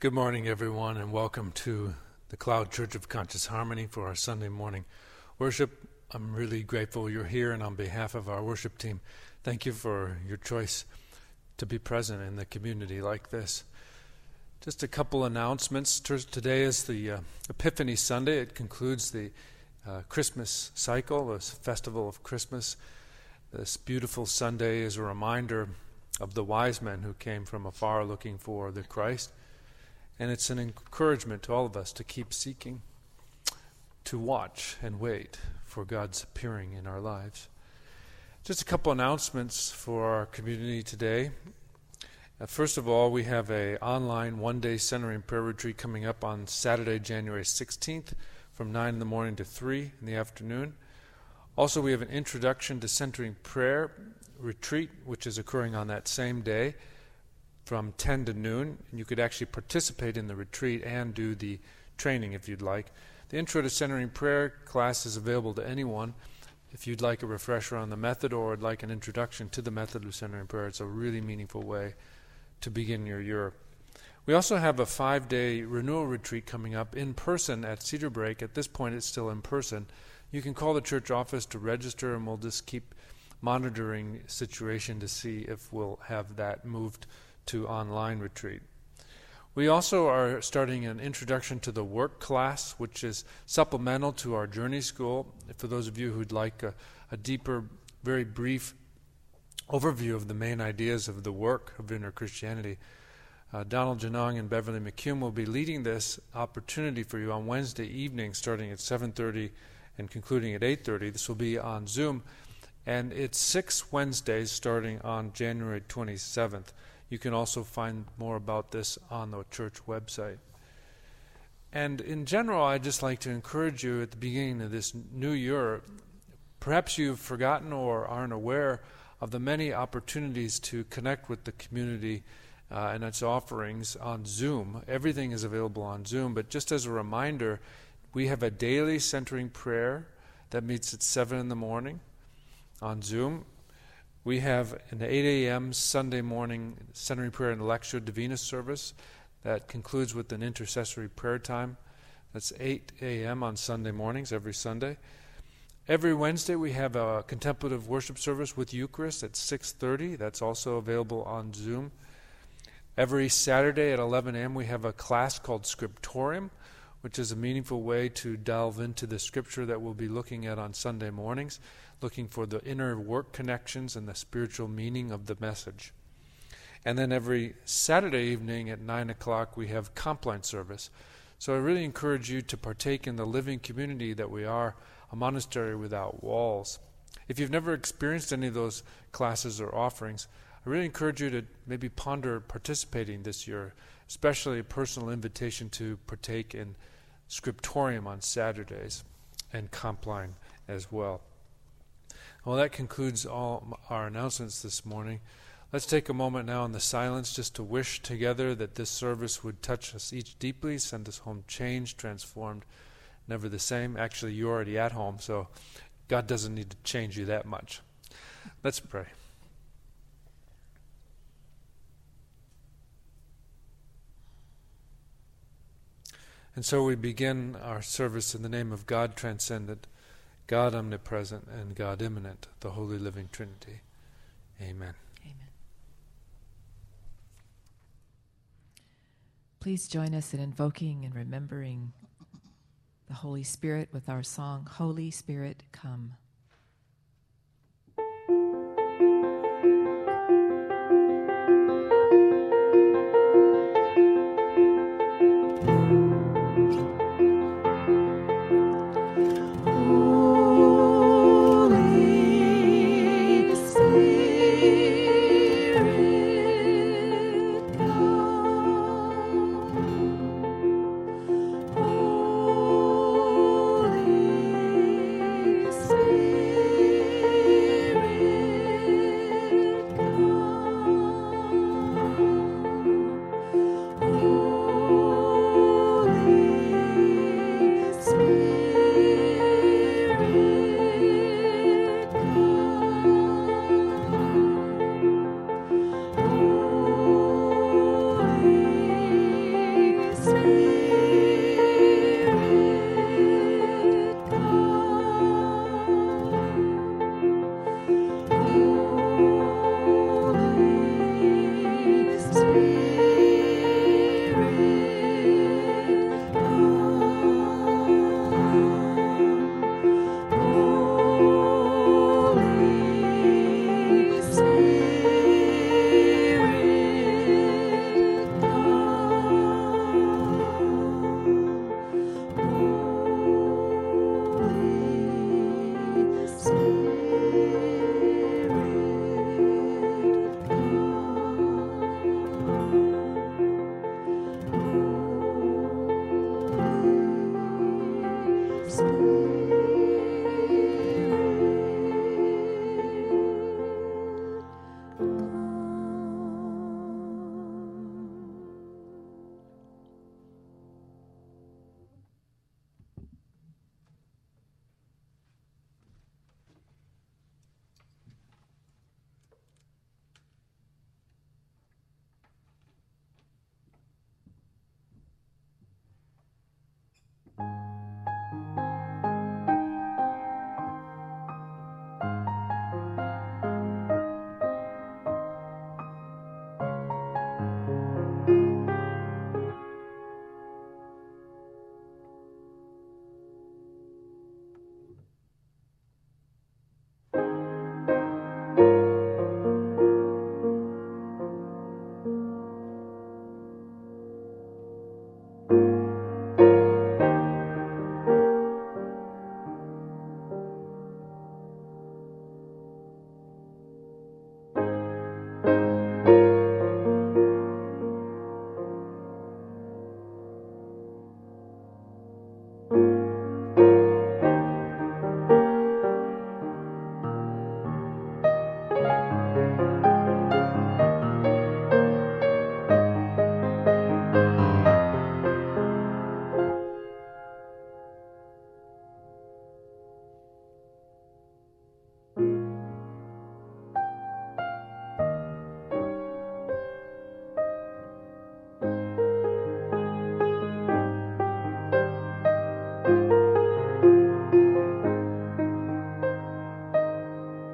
Good morning, everyone, and welcome to the Cloud Church of Conscious Harmony for our Sunday morning worship. I'm really grateful you're here, and on behalf of our worship team, thank you for your choice to be present in the community like this. Just a couple announcements. Today is the Epiphany Sunday. It concludes the Christmas cycle, the festival of Christmas. This beautiful Sunday is a reminder of the wise men who came from afar looking for the Christ. And it's an encouragement to all of us to keep seeking, to watch and wait for God's appearing in our lives. Just a couple announcements for our community today. First of all, we have an online one-day centering prayer retreat coming up on Saturday, January 16th from 9 in the morning to 3 in the afternoon. Also, we have an Introduction to Centering Prayer retreat, which is occurring on that same day from 10 to noon. And you could actually participate in the retreat and do the training if you'd like. The Intro to Centering Prayer class is available to anyone. If you'd like a refresher on the method or would like an introduction to the method of centering prayer, it's a really meaningful way to begin your year. We also have a 5-day renewal retreat coming up in person at Cedar Break. At this point, it's still in person. You can call the church office to register, and we'll just keep monitoring the situation to see if we'll have that moved to online retreat. We also are starting an Introduction to the Work class, which is supplemental to our Journey School. For those of you who'd like a deeper, very brief overview of the main ideas of the work of inner Christianity, Donald Janong and Beverly McCune will be leading this opportunity for you on Wednesday evening, starting at 7:30 and concluding at 8:30. This will be on Zoom, and it's 6 Wednesdays starting on January 27th. You can also find more about this on the church website. And in general, I'd just like to encourage you at the beginning of this new year, perhaps you've forgotten or aren't aware of the many opportunities to connect with the community and its offerings on Zoom. Everything is available on Zoom, but just as a reminder, we have a daily centering prayer that meets at 7 in the morning on Zoom. We have an 8 a.m. Sunday morning centering prayer and Lectio Divina service that concludes with an intercessory prayer time. That's 8 a.m. on Sunday mornings, every Sunday. Every Wednesday we have a contemplative worship service with Eucharist at 6:30. That's also available on Zoom. Every Saturday at 11 a.m. we have a class called Scriptorium, which is a meaningful way to delve into the scripture that we'll be looking at on Sunday mornings, looking for the inner work connections and the spiritual meaning of the message. And then every Saturday evening at 9 o'clock we have Compline service. So I really encourage you to partake in the living community that we are, a monastery without walls. If you've never experienced any of those classes or offerings, I really encourage you to maybe ponder participating this year, especially a personal invitation to partake in Scriptorium on Saturdays and Compline as well. Well, that concludes all our announcements this morning. Let's take a moment now in the silence just to wish together that this service would touch us each deeply, send us home changed, transformed, never the same. Actually, you're already at home, so God doesn't need to change you that much. Let's pray. And so we begin our service in the name of God transcendent, God omnipresent, and God immanent, the Holy Living Trinity. Amen. Amen. Please join us in invoking and remembering the Holy Spirit with our song, Holy Spirit, Come. Spirit.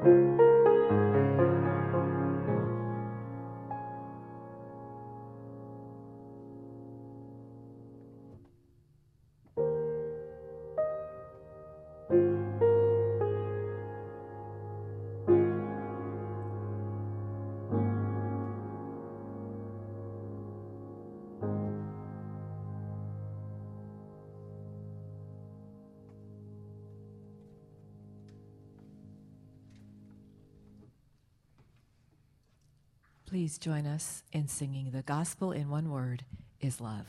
Please join us in singing The Gospel in One Word is Love.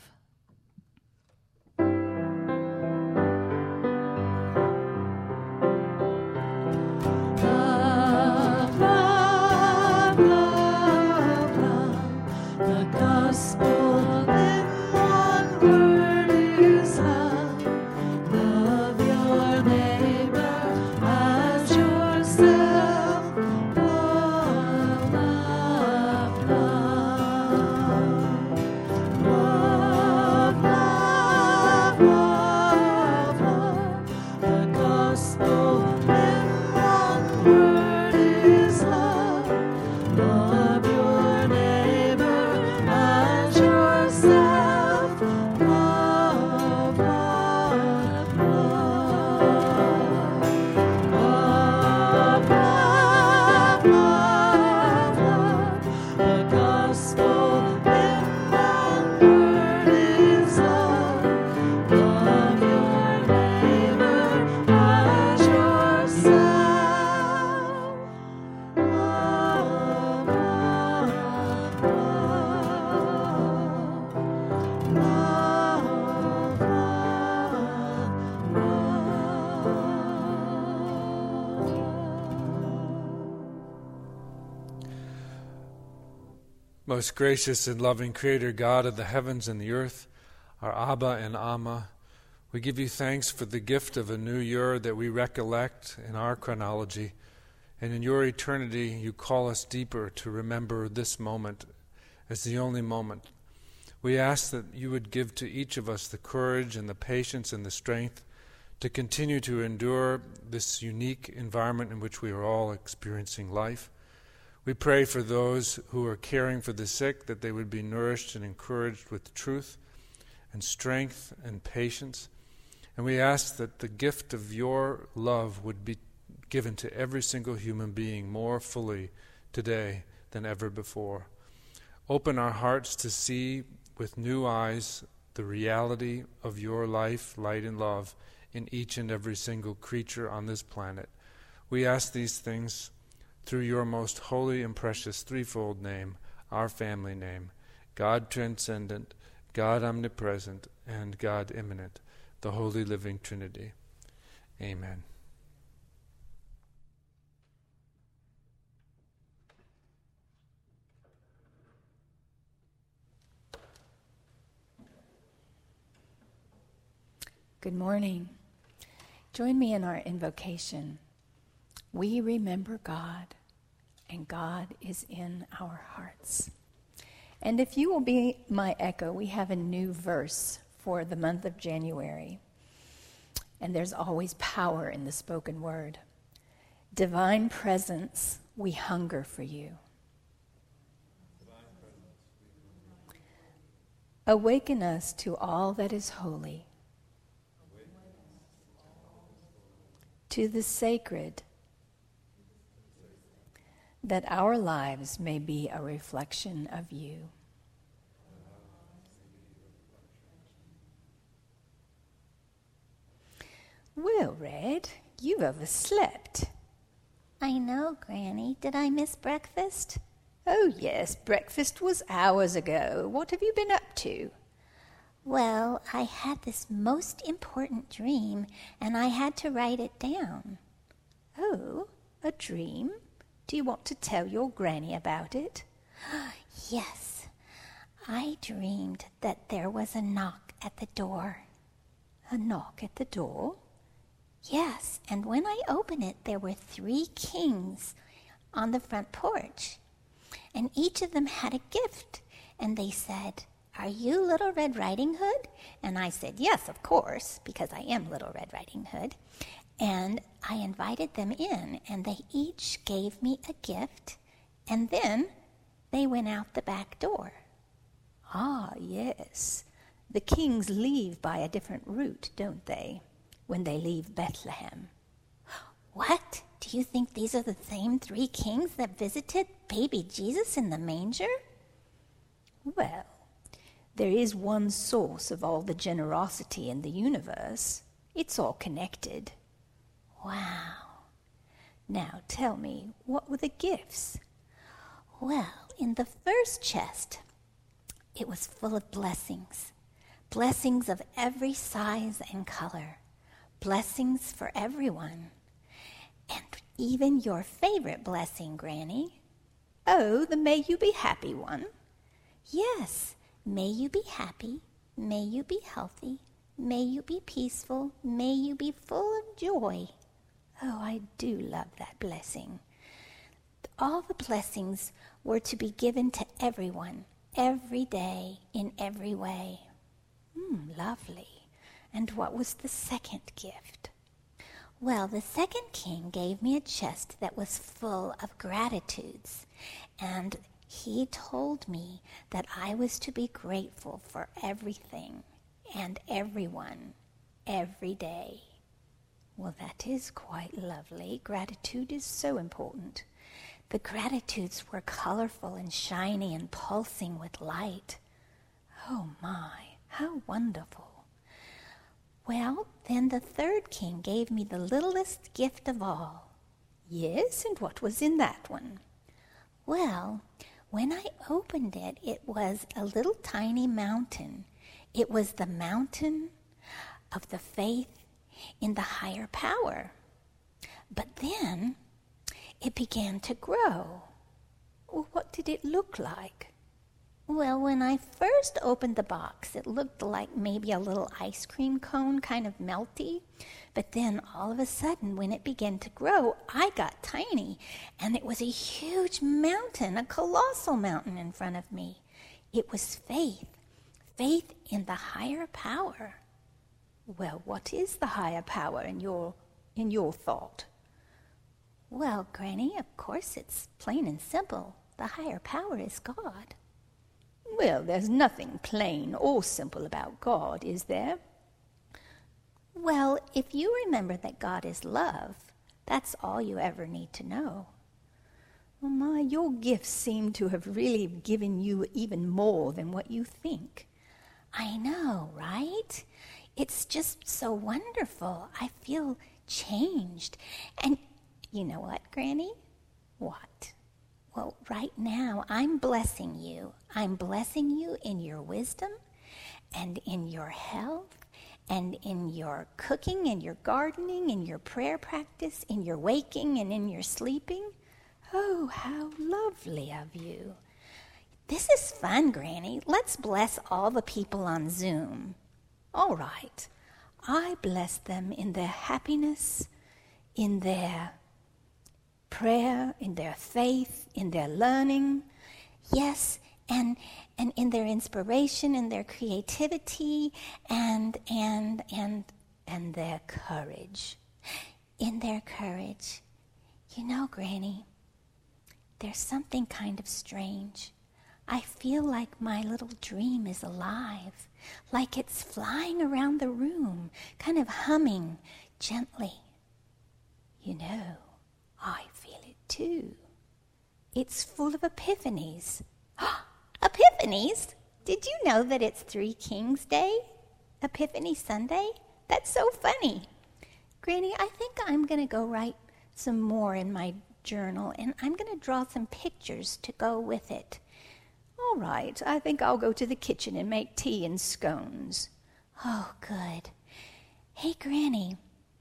Love, love, love, love. The gospel in one word is love. Love your neighbor as yourself. Love, love, love. Love, love, love, love. The gospel in one word is love. Love your neighbor as yourself. Love, love, love. Love, love, love, love. The gospel in one word is love. Love your neighbor as yourself. Love, love, love. Love, Most gracious and loving Creator, God of the heavens and the earth, our Abba and Amma, we give you thanks for the gift of a new year that we recollect in our chronology. And in your eternity, you call us deeper to remember this moment as the only moment. We ask that you would give to each of us the courage and the patience and the strength to continue to endure this unique environment in which we are all experiencing life. We pray for those who are caring for the sick, that they would be nourished and encouraged with truth and strength and patience. And we ask that the gift of your love would be given to every single human being more fully today than ever before. Open our hearts to see with new eyes the reality of your life, light, and love in each and every single creature on this planet. We ask these things through your most holy and precious threefold name, our family name, God transcendent, God omnipresent, and God immanent, the Holy Living Trinity. Amen. Good morning. Join me in our invocation. We remember God, and God is in our hearts. And if you will be my echo, we have a new verse for the month of January. And there's always power in the spoken word. Divine presence, we hunger for you. Awaken us to all that is holy, to the sacred, that our lives may be a reflection of you. Well, Red, you've overslept. I know, Granny. Did I miss breakfast? Oh, yes, breakfast was hours ago. What have you been up to? Well, I had this most important dream, and I had to write it down. Oh, a dream? Do you want to tell your Granny about it? Yes. I dreamed that there was a knock at the door. A knock at the door? Yes, and when I opened it, there were 3 kings on the front porch. And each of them had a gift. And they said, "Are you Little Red Riding Hood?" And I said, "Yes, of course," because I am Little Red Riding Hood. And I invited them in, and they each gave me a gift, and then they went out the back door. Ah, yes. The kings leave by a different route, don't they, when they leave Bethlehem? What? Do you think these are the same 3 kings that visited baby Jesus in the manger? Well, there is one source of all the generosity in the universe. It's all connected. Wow. Now tell me, what were the gifts? Well, in the first chest, it was full of blessings. Blessings of every size and color. Blessings for everyone. And even your favorite blessing, Granny. Oh, the may you be happy one. Yes, may you be happy, may you be healthy, may you be peaceful, may you be full of joy. Oh, I do love that blessing. All the blessings were to be given to everyone, every day, in every way. Lovely. And what was the second gift? Well, the second king gave me a chest that was full of gratitudes, and he told me that I was to be grateful for everything and everyone, every day. Well, that is quite lovely. Gratitude is so important. The gratitudes were colorful and shiny and pulsing with light. Oh my, how wonderful. Well, then the third king gave me the littlest gift of all. Yes, and what was in that one? Well, when I opened it, it was a little tiny mountain. It was the mountain of the faith in the higher power. But then it began to grow. Well, what did it look like? Well, when I first opened the box, it looked like maybe a little ice cream cone, kind of melty. But then all of a sudden, when it began to grow, I got tiny, and it was a huge mountain, a colossal mountain in front of me. It was faith, faith in the higher power. Well, what is the higher power in your thought? Well, Granny, of course it's plain and simple. The higher power is God. Well, there's nothing plain or simple about God, is there? Well, if you remember that God is love, that's all you ever need to know. Oh my, your gifts seem to have really given you even more than what you think. I know, right? It's just so wonderful. I feel changed. And you know what, Granny? What? Well, right now, I'm blessing you. I'm blessing you in your wisdom and in your health and in your cooking and your gardening, in your prayer practice, in your waking and in your sleeping. Oh, how lovely of you. This is fun, Granny. Let's bless all the people on Zoom. All right. I bless them in their happiness, in their prayer, in their faith, in their learning. Yes, and in their inspiration, in their creativity, and their courage. In their courage. You know, Granny, there's something kind of strange. I feel like my little dream is alive, like it's flying around the room, kind of humming gently. You know, I feel it too. It's full of epiphanies. Epiphanies? Did you know that it's Three Kings Day? Epiphany Sunday? That's so funny. Granny, I think I'm going to go write some more in my journal, and I'm going to draw some pictures to go with it. All right, I think I'll go to the kitchen and make tea and scones. Oh, good. Hey, Granny.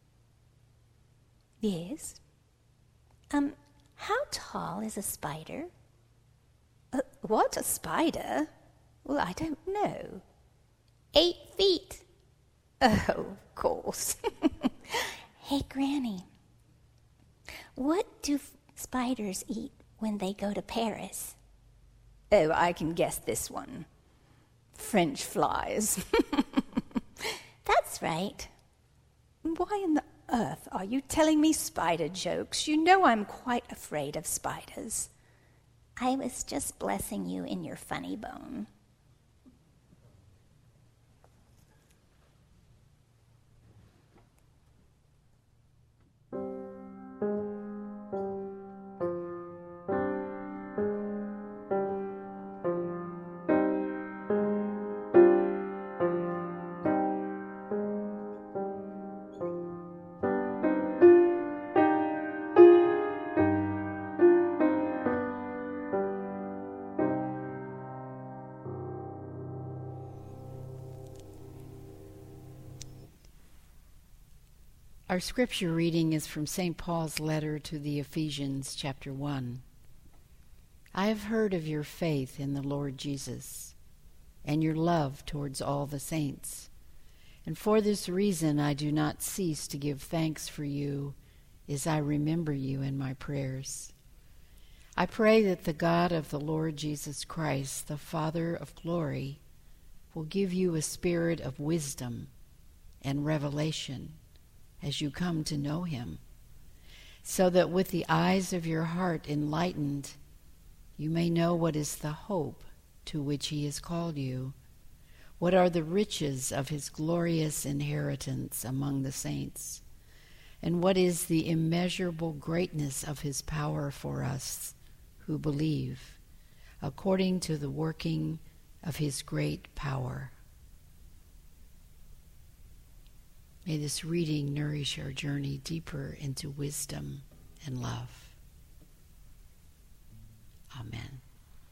Yes? How tall is a spider? What, a spider? Well, I don't know. 8 feet. Oh, of course. Hey, Granny. What do spiders eat when they go to Paris? Oh, I can guess this one. French flies. That's right. Why in the earth are you telling me spider jokes? You know I'm quite afraid of spiders. I was just blessing you in your funny bone. Our scripture reading is from St. Paul's letter to the Ephesians, chapter 1. I have heard of your faith in the Lord Jesus and your love towards all the saints. And for this reason I do not cease to give thanks for you as I remember you in my prayers. I pray that the God of the Lord Jesus Christ, the Father of glory, will give you a spirit of wisdom and revelation as you come to know him, so that with the eyes of your heart enlightened, you may know what is the hope to which he has called you, what are the riches of his glorious inheritance among the saints, and what is the immeasurable greatness of his power for us who believe, according to the working of his great power. May this reading nourish our journey deeper into wisdom and love. Amen.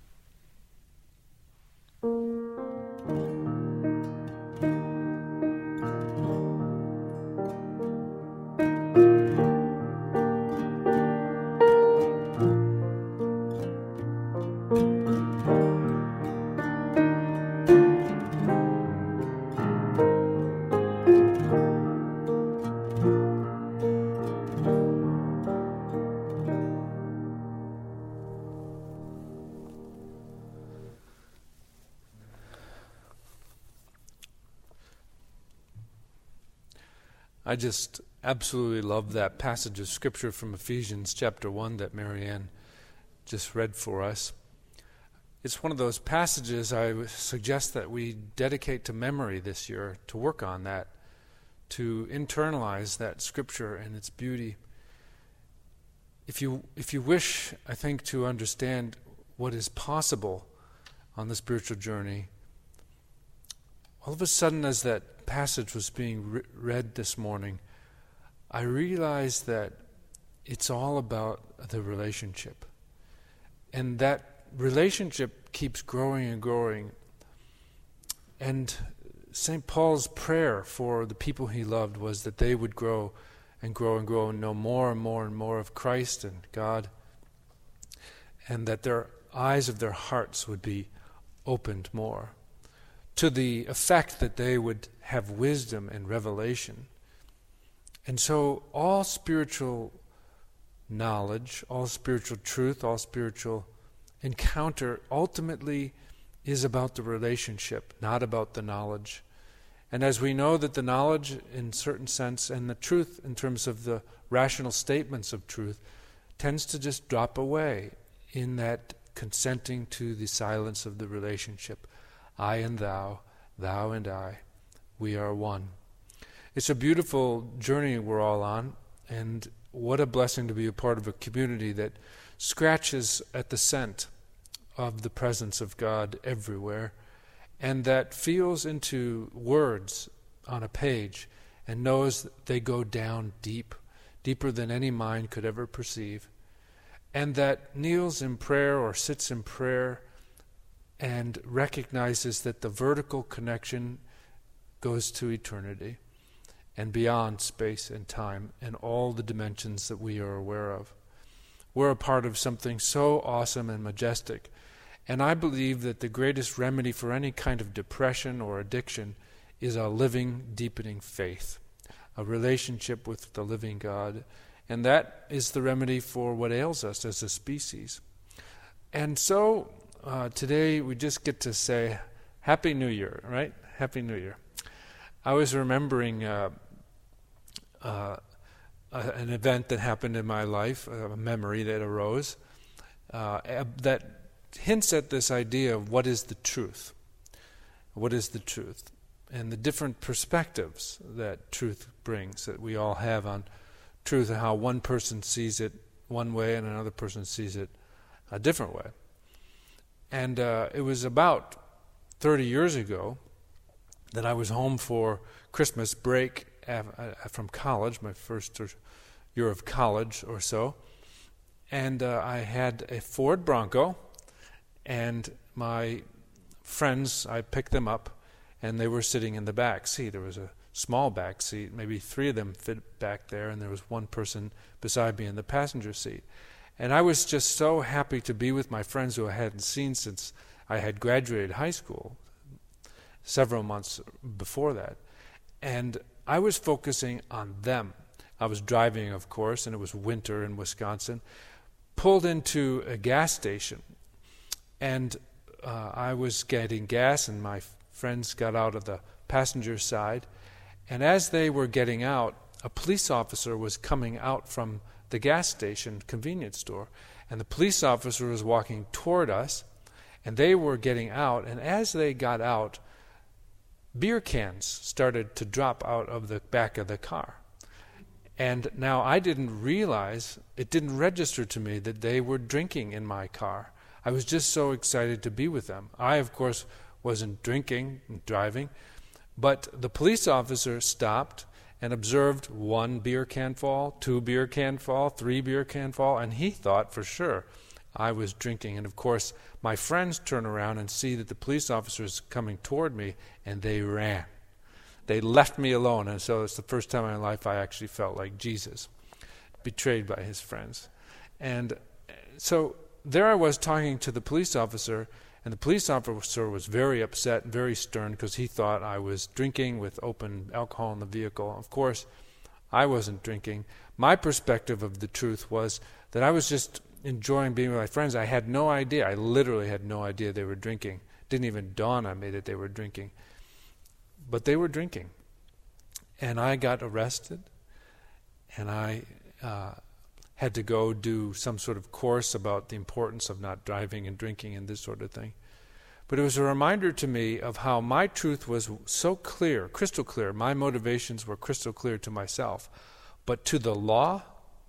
I just absolutely love that passage of Scripture from Ephesians chapter 1 that Marianne just read for us. It's one of those passages I would suggest that we dedicate to memory this year, to work on that, to internalize that Scripture and its beauty. If you wish, I think, to understand what is possible on the spiritual journey, all of a sudden as that passage was being read this morning, I realized that it's all about the relationship. And that relationship keeps growing and growing. And St. Paul's prayer for the people he loved was that they would grow and grow and grow and know more and more and more of Christ and God, and that their eyes of their hearts would be opened more, to the effect that they would have wisdom and revelation. And so all spiritual knowledge, all spiritual truth, all spiritual encounter ultimately is about the relationship, not about the knowledge. And as we know that the knowledge in certain sense and the truth in terms of the rational statements of truth tends to just drop away in that consenting to the silence of the relationship. I and thou, thou and I, we are one. It's a beautiful journey we're all on, and what a blessing to be a part of a community that scratches at the scent of the presence of God everywhere, and that feels into words on a page and knows that they go down deep, deeper than any mind could ever perceive, and that kneels in prayer or sits in prayer and recognizes that the vertical connection goes to eternity and beyond space and time and all the dimensions that we are aware of. We're a part of something so awesome and majestic. And I believe that the greatest remedy for any kind of depression or addiction is a living, deepening faith, a relationship with the living God. And that is the remedy for what ails us as a species. And so today we just get to say Happy New Year, right? Happy New Year. I was remembering an event that happened in my life, a memory that arose, that hints at this idea of what is the truth. What is the truth? And the different perspectives that truth brings, that we all have on truth, and how one person sees it one way and another person sees it a different way. And it was about 30 years ago that I was home for Christmas break from college, my first year of college or so, and I had a Ford Bronco, and my friends, I picked them up, and they were sitting in the back seat. There was a small back seat, maybe 3 of them fit back there, and there was one person beside me in the passenger seat. And I was just so happy to be with my friends who I hadn't seen since I had graduated high school, several months before that. And I was focusing on them. I was driving, of course, and it was winter in Wisconsin, pulled into a gas station, and I was getting gas, and my friends got out of the passenger side. And as they were getting out, a police officer was coming out from the gas station convenience store, and the police officer was walking toward us, and they were getting out, and as they got out, beer cans started to drop out of the back of the car. And now I didn't realize, it didn't register to me that they were drinking in my car. I was just so excited to be with them. I, of course, wasn't drinking and driving, but the police officer stopped and observed 1 beer can fall, 2 beer can fall, 3 beer can fall, and he thought for sure I was drinking. And of course, my friends turn around and see that the police officer is coming toward me, and they ran. They left me alone, and so it's the first time in my life I actually felt like Jesus, betrayed by his friends. And so there I was talking to the police officer, and the police officer was very upset and very stern because he thought I was drinking with open alcohol in the vehicle. Of course, I wasn't drinking. My perspective of the truth was that I was just enjoying being with my friends. I had no idea. I literally had no idea they were drinking. Didn't even dawn on me that they were drinking. But they were drinking. And I got arrested, and I had to go do some sort of course about the importance of not driving and drinking and this sort of thing. But it was a reminder to me of how my truth was so clear, crystal clear. My motivations were crystal clear to myself. But to the law,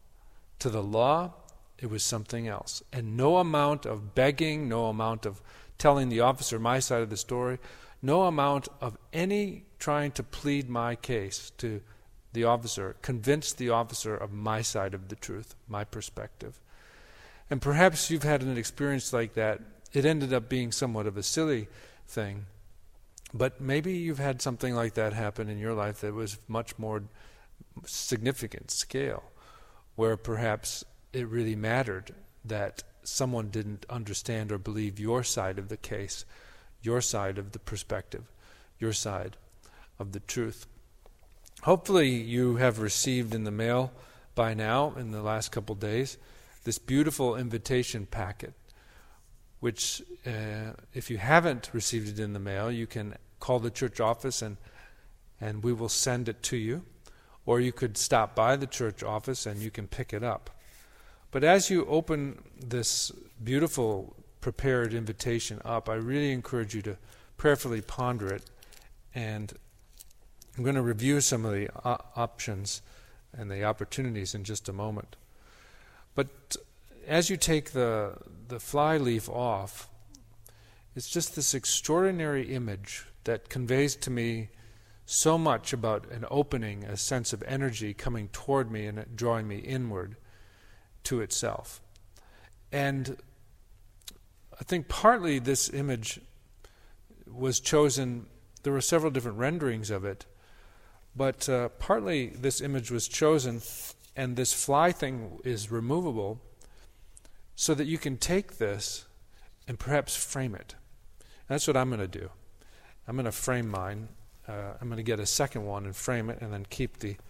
it was something else. And no amount of begging, no amount of telling the officer my side of the story, no amount of any trying to plead my case to the officer convinced the officer of my side of the truth, my perspective. And perhaps you've had an experience like that. It ended up being somewhat of a silly thing, but maybe you've had something like that happen in your life that was much more significant scale, where perhaps it really mattered that someone didn't understand or believe your side of the case, your side of the perspective, your side of the truth. Hopefully you have received in the mail by now, in the last couple days, this beautiful invitation packet, which if you haven't received it in the mail, you can call the church office and we will send it to you. Or you could stop by the church office and you can pick it up. But as you open this beautiful prepared invitation up, I really encourage you to prayerfully ponder it. And I'm going to review some of the options and the opportunities in just a moment. But as you take the fly leaf off, it's just this extraordinary image that conveys to me so much about an opening, a sense of energy coming toward me and drawing me inward to itself. And I think partly this image was chosen, there were several different renderings of it, but partly this image was chosen and this fly thing is removable so that you can take this and perhaps frame it. That's what I'm going to do. I'm going to frame mine. I'm going to get a second one and frame it and then keep the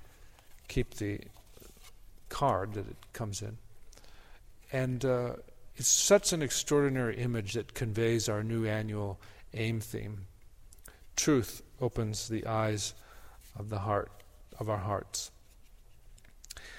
card that it comes in. And it's such an extraordinary image that conveys our new annual AIM theme. Truth opens the eyes of the heart, of our hearts.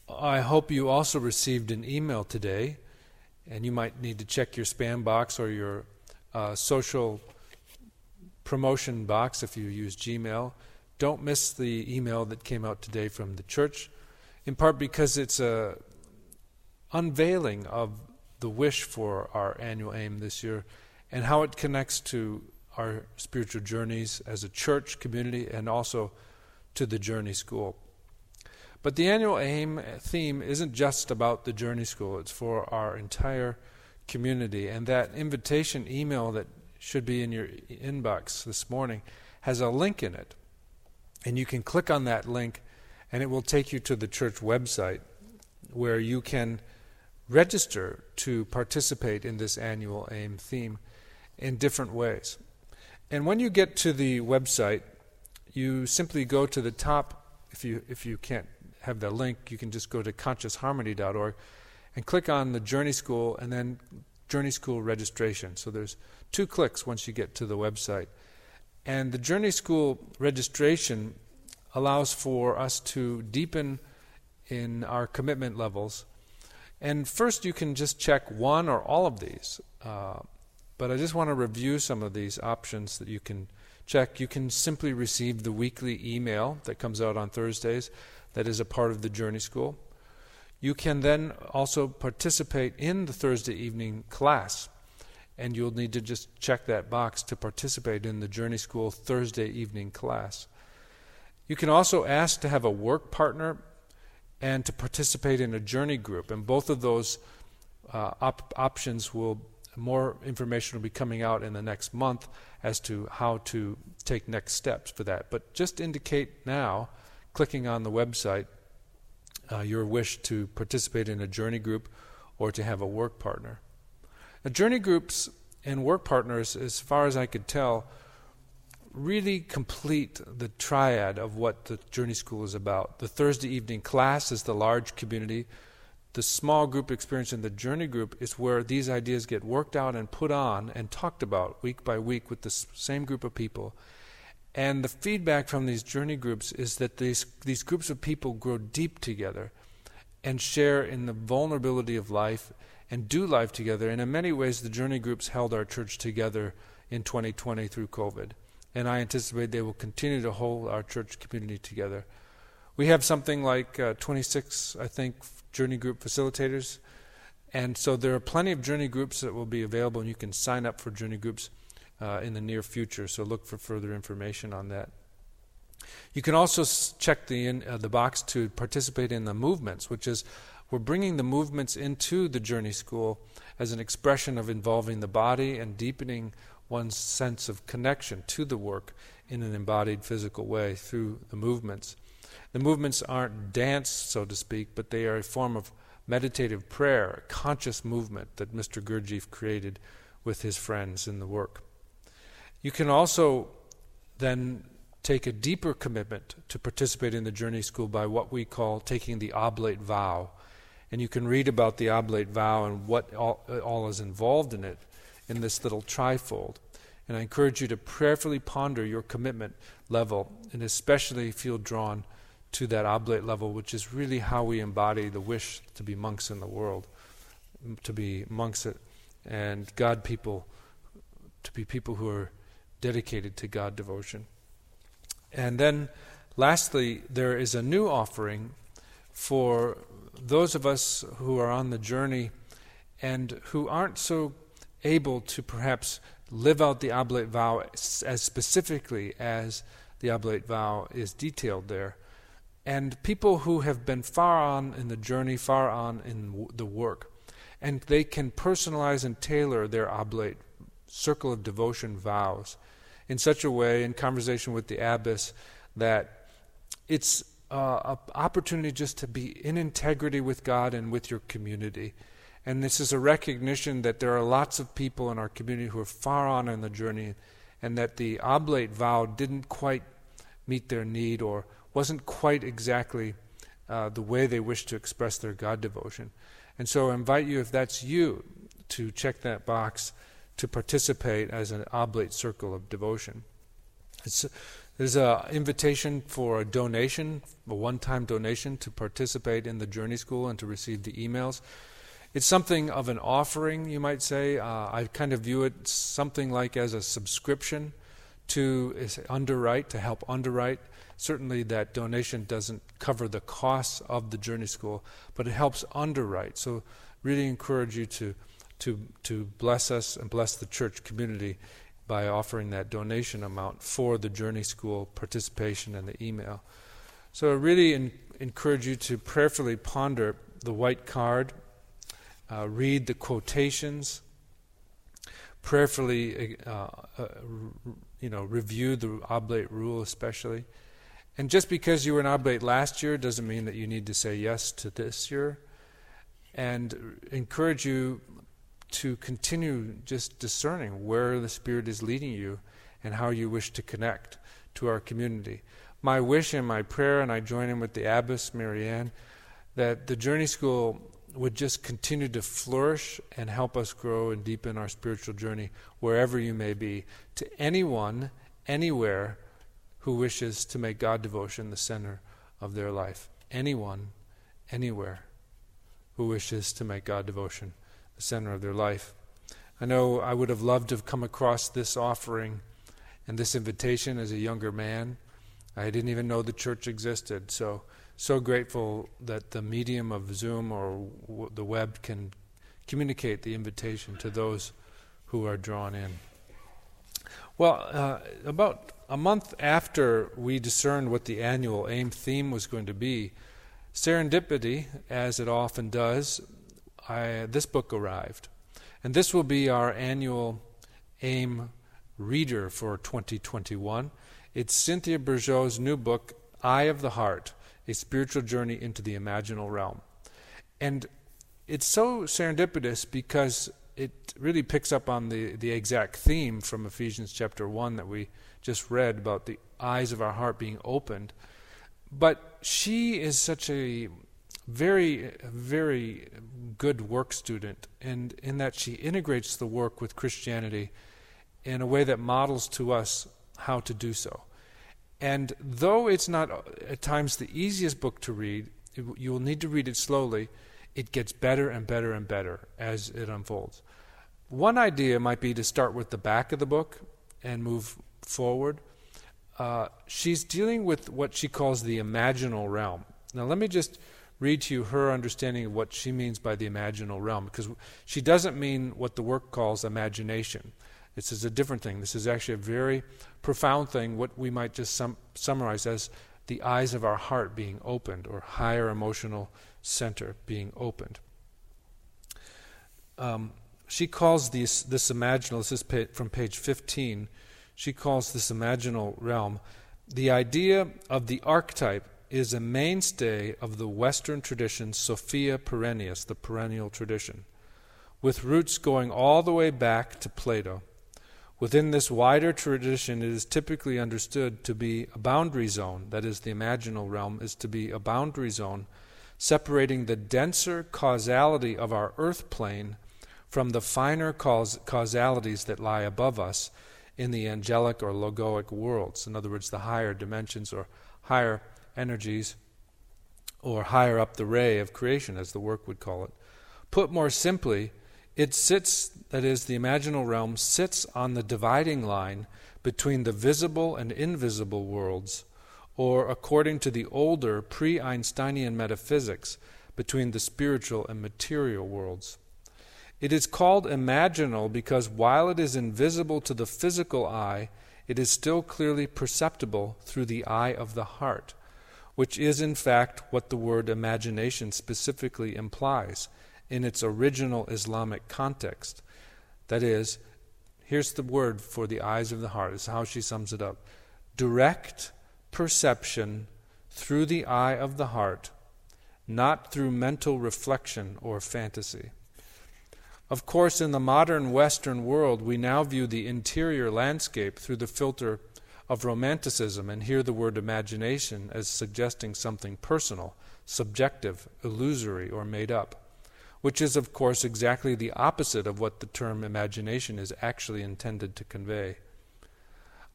I hope you also received an email today, and you might need to check your spam box or your social promotion box if you use Gmail. Don't miss the email that came out today from the church, in part because it's a unveiling of the wish for our annual aim this year and how it connects to our spiritual journeys as a church community and also to the Journey School. But the annual aim theme isn't just about the Journey School, it's for our entire community. And that invitation email that should be in your inbox this morning has a link in it. And you can click on that link and it will take you to the church website where you can register to participate in this annual aim theme in different ways. And when you get to the website, you simply go to the top. If you can't have the link, you can just go to consciousharmony.org and click on the Journey School and then Journey School registration. So there's 2 clicks once you get to the website. And the Journey School registration allows for us to deepen in our commitment levels. And first you can just check one or all of these. But I just want to review some of these options that you can check. You can simply receive the weekly email that comes out on Thursdays that is a part of the Journey School. You can then also participate in the Thursday evening class, and you'll need to just check that box to participate in the Journey School Thursday evening class. You can also ask to have a work partner and to participate in a journey group, and both of those options more information will be coming out in the next month as to how to take next steps for that. But just indicate now, clicking on the website, your wish to participate in a journey group or to have a work partner. Now, journey groups and work partners, as far as I could tell, really complete the triad of what the Journey School is about. The Thursday evening class is the large community. The small group experience in the journey group is where these ideas get worked out and put on and talked about week by week with the same group of people. And the feedback from these journey groups is that these groups of people grow deep together and share in the vulnerability of life and do life together. And in many ways, the journey groups held our church together in 2020 through COVID. And I anticipate they will continue to hold our church community together. We have something like 26, I think, journey group facilitators. And so there are plenty of journey groups that will be available, and you can sign up for journey groups in the near future. So look for further information on that. You can also check the box to participate in the movements, which is we're bringing the movements into the Journey School as an expression of involving the body and deepening one's sense of connection to the work in an embodied physical way through the movements. The movements aren't dance, so to speak, but they are a form of meditative prayer, a conscious movement that Mr. Gurdjieff created with his friends in the work. You can also then take a deeper commitment to participate in the Journey School by what we call taking the oblate vow. And you can read about the oblate vow and what all is involved in it in this little trifold. And I encourage you to prayerfully ponder your commitment level and especially feel drawn to that oblate level, which is really how we embody the wish to be monks in the world, to be monks and God people, to be people who are dedicated to God devotion. And then lastly, there is a new offering for those of us who are on the journey and who aren't so able to perhaps live out the oblate vow as specifically as the oblate vow is detailed there. And people who have been far on in the journey, far on in the work, and they can personalize and tailor their oblate circle of devotion vows in such a way, in conversation with the abbess, that it's an opportunity just to be in integrity with God and with your community. And this is a recognition that there are lots of people in our community who are far on in the journey, and that the oblate vow didn't quite meet their need or wasn't quite exactly the way they wish to express their God devotion. And so I invite you, if that's you, to check that box to participate as an oblate circle of devotion. There's an invitation for a donation, a one-time donation to participate in the Journey School and to receive the emails. It's something of an offering, you might say. I kind of view it something like as a subscription to underwrite, to help underwrite. Certainly that donation doesn't cover the costs of the Journey School, but it helps underwrite. So really encourage you to bless us and bless the church community by offering that donation amount for the Journey School participation and the email. So I really encourage you to prayerfully ponder the white card, read the quotations, prayerfully review the Oblate Rule especially. And just because you were an Oblate last year doesn't mean that you need to say yes to this year. And encourage you to continue just discerning where the Spirit is leading you and how you wish to connect to our community. My wish and my prayer, and I join in with the Abbess, Marianne, that the Journey School would just continue to flourish and help us grow and deepen our spiritual journey wherever you may be. To anyone, anywhere, who wishes to make God devotion the center of their life. Anyone, anywhere, who wishes to make God devotion the center of their life. I know I would have loved to have come across this offering and this invitation as a younger man. I didn't even know the church existed, so grateful that the medium of Zoom or the web can communicate the invitation to those who are drawn in. Well, about a month after we discerned what the annual AIM theme was going to be, serendipity, as it often does, this book arrived. And this will be our annual AIM reader for 2021. It's Cynthia Bourgeau's new book, Eye of the Heart, A Spiritual Journey into the Imaginal Realm. And it's so serendipitous because it really picks up on the exact theme from Ephesians chapter 1 that we just read about the eyes of our heart being opened. But she is such a very, very good work student, and in that she integrates the work with Christianity in a way that models to us how to do so. And though it's not at times the easiest book to read, you will need to read it slowly, it gets better and better and better as it unfolds. One idea might be to start with the back of the book and move forward. She's dealing with what she calls the imaginal realm. Now let me just read to you her understanding of what she means by the imaginal realm, because she doesn't mean what the work calls imagination. This is a different thing. This is actually a very profound thing, what we might just summarize as the eyes of our heart being opened, or higher emotional center being opened. She calls this imaginal, this is from page 15, she calls this imaginal realm, the idea of the archetype is a mainstay of the Western tradition, Sophia Perennius, the perennial tradition, with roots going all the way back to Plato. Within this wider tradition, it is typically understood to be a boundary zone, that is, the imaginal realm is to be a boundary zone separating the denser causality of our earth plane from the finer causalities that lie above us in the angelic or logoic worlds. In other words, the higher dimensions or higher energies, or higher up the ray of creation, as the work would call it. Put more simply, it sits, that is, the imaginal realm sits on the dividing line between the visible and invisible worlds, or according to the older pre-Einsteinian metaphysics, between the spiritual and material worlds. It is called imaginal because while it is invisible to the physical eye, it is still clearly perceptible through the eye of the heart, which is in fact what the word imagination specifically implies in its original Islamic context. That is, here's the word for the eyes of the heart, is how she sums it up. Direct perception through the eye of the heart, not through mental reflection or fantasy. Of course, in the modern Western world, we now view the interior landscape through the filter of romanticism and hear the word imagination as suggesting something personal, subjective, illusory, or made up, which is, of course, exactly the opposite of what the term imagination is actually intended to convey.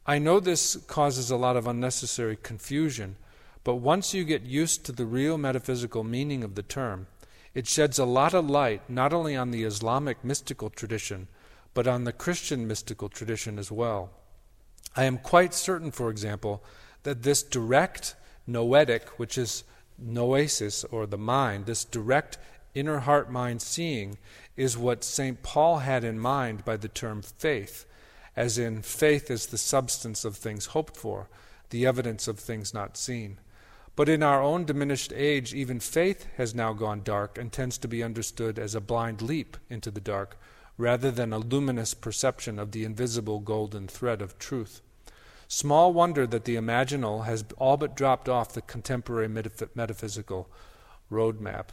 I know this causes a lot of unnecessary confusion, but once you get used to the real metaphysical meaning of the term, it sheds a lot of light not only on the Islamic mystical tradition, but on the Christian mystical tradition as well. I am quite certain, for example, that this direct noetic, which is noesis, or the mind, this direct inner heart-mind seeing, is what St. Paul had in mind by the term faith, as in faith is the substance of things hoped for, the evidence of things not seen. But in our own diminished age, even faith has now gone dark and tends to be understood as a blind leap into the dark, rather than a luminous perception of the invisible golden thread of truth. Small wonder that the imaginal has all but dropped off the contemporary metaphysical roadmap.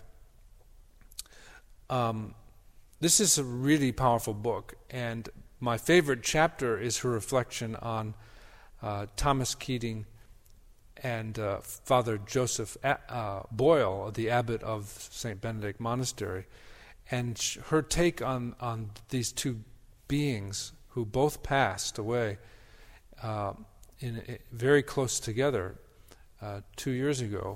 This is a really powerful book, and my favorite chapter is her reflection on Thomas Keating and Father Joseph Boyle, the abbot of St. Benedict Monastery, and her take on these two beings who both passed away very close together 2 years ago.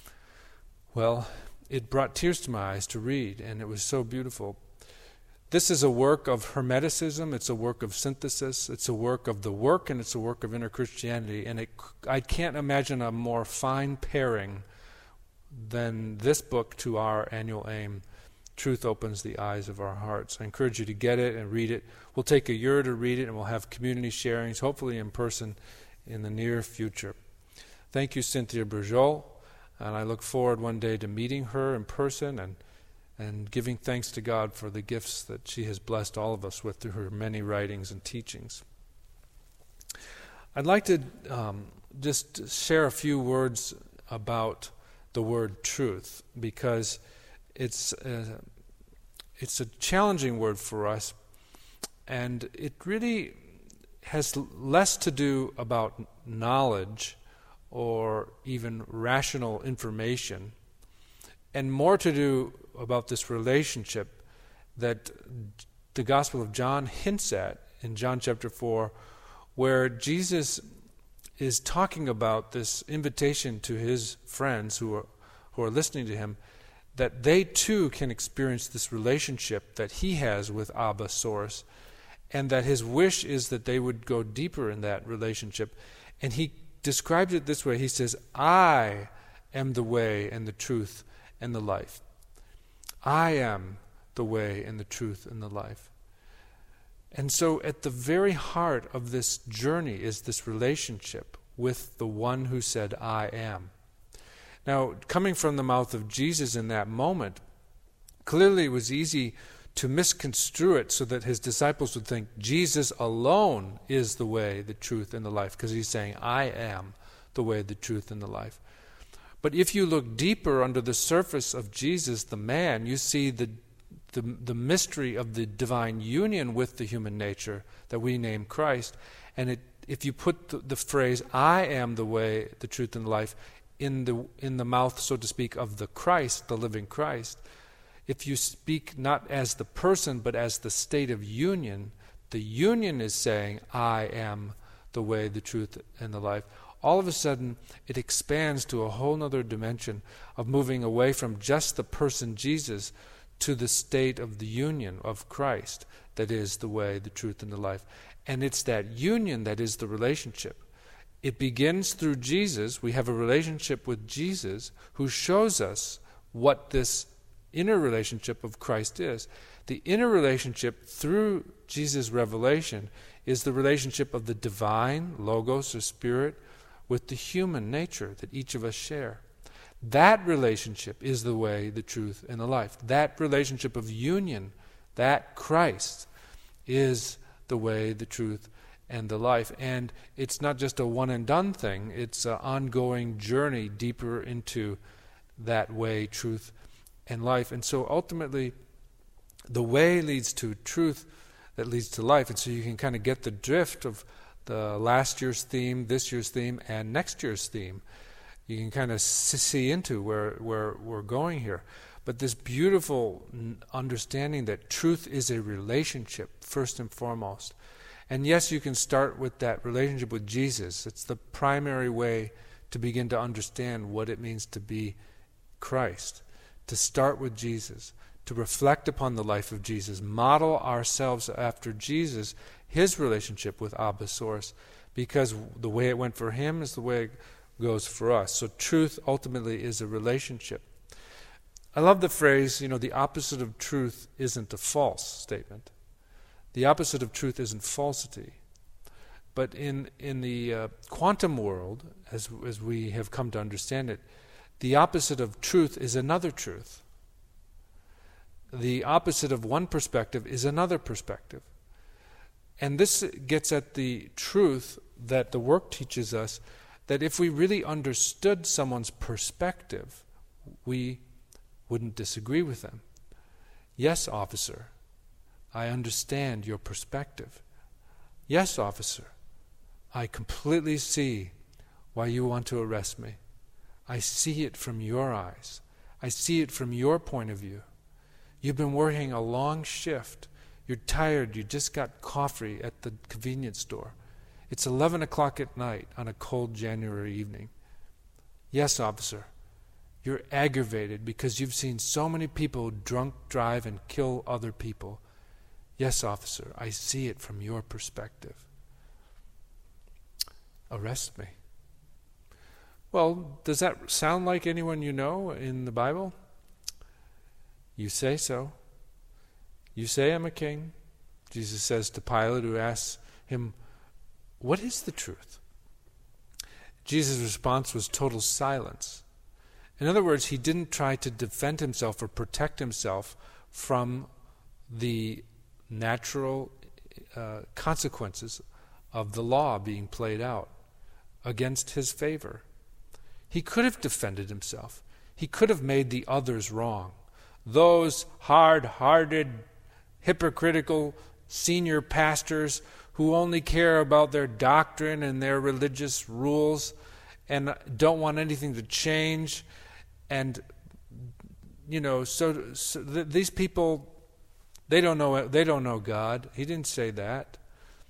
Well, it brought tears to my eyes to read, and it was so beautiful. This is a work of Hermeticism, it's a work of synthesis, it's a work of the work, and it's a work of inner Christianity, and I can't imagine a more fine pairing than this book to our annual aim, Truth Opens the Eyes of Our Hearts. I encourage you to get it and read it. We'll take a year to read it, and we'll have community sharings, hopefully in person, in the near future. Thank you, Cynthia Bourgeault, and I look forward one day to meeting her in person and giving thanks to God for the gifts that she has blessed all of us with through her many writings and teachings. I'd like to just share a few words about the word truth, because it's a challenging word for us, and it really has less to do about knowledge or even rational information, and more to do about this relationship that the Gospel of John hints at in John chapter 4, where Jesus is talking about this invitation to his friends who are listening to him, that they too can experience this relationship that he has with Abba Source, and that his wish is that they would go deeper in that relationship. And he describes it this way. He says, I am the way and the truth and the life. I am the way and the truth and the life. And so at the very heart of this journey is this relationship with the one who said, I am. Now, coming from the mouth of Jesus in that moment, clearly it was easy to misconstrue it so that his disciples would think Jesus alone is the way, the truth, and the life, because he's saying, I am the way, the truth, and the life. But if you look deeper under the surface of Jesus, the man, you see the mystery of the divine union with the human nature that we name Christ. And if you put the phrase, I am the way, the truth, and the life, in the mouth, so to speak, of the Christ, the living Christ, if you speak not as the person but as the state of union, the union is saying, I am the way, the truth, and the life. All of a sudden, it expands to a whole other dimension of moving away from just the person Jesus to the state of the union of Christ that is the way, the truth, and the life. And it's that union that is the relationship. It begins through Jesus. We have a relationship with Jesus who shows us what this inner relationship of Christ is. The inner relationship through Jesus' revelation is the relationship of the divine, logos or spirit, with the human nature that each of us share. That relationship is the way, the truth, and the life. That relationship of union, that Christ, is the way, the truth, and the life. And it's not just a one-and-done thing. It's an ongoing journey deeper into that way, truth, and life. And so ultimately, the way leads to truth that leads to life. And so you can kind of get the drift of the last year's theme, this year's theme, and next year's theme. You can kind of see into where we're going here. But this beautiful understanding that truth is a relationship, first and foremost. And yes, you can start with that relationship with Jesus. It's the primary way to begin to understand what it means to be Christ. To start with Jesus, to reflect upon the life of Jesus, model ourselves after Jesus, his relationship with Abba Source, because the way it went for him is the way it goes for us. So truth ultimately is a relationship. I love the phrase, the opposite of truth isn't a false statement. The opposite of truth isn't falsity. But in the quantum world, as we have come to understand it, the opposite of truth is another truth. The opposite of one perspective is another perspective. And this gets at the truth that the work teaches us, that if we really understood someone's perspective, we wouldn't disagree with them. Yes, officer, I understand your perspective. Yes, officer, I completely see why you want to arrest me. I see it from your eyes. I see it from your point of view. You've been working a long shift. You're tired. You just got coffee at the convenience store. It's 11 o'clock at night on a cold January evening. Yes, officer, you're aggravated because you've seen so many people drunk drive and kill other people. Yes, officer, I see it from your perspective. Arrest me. Well, does that sound like anyone you know in the Bible? You say so. You say I'm a king. Jesus says to Pilate, who asks him, what is the truth? Jesus' response was total silence. In other words, he didn't try to defend himself or protect himself from the natural consequences of the law being played out against his favor. He could have defended himself. He could have made the others wrong. Those hard-hearted, hypocritical senior pastors who only care about their doctrine and their religious rules and don't want anything to change. And, these people, they don't know God. He didn't say that.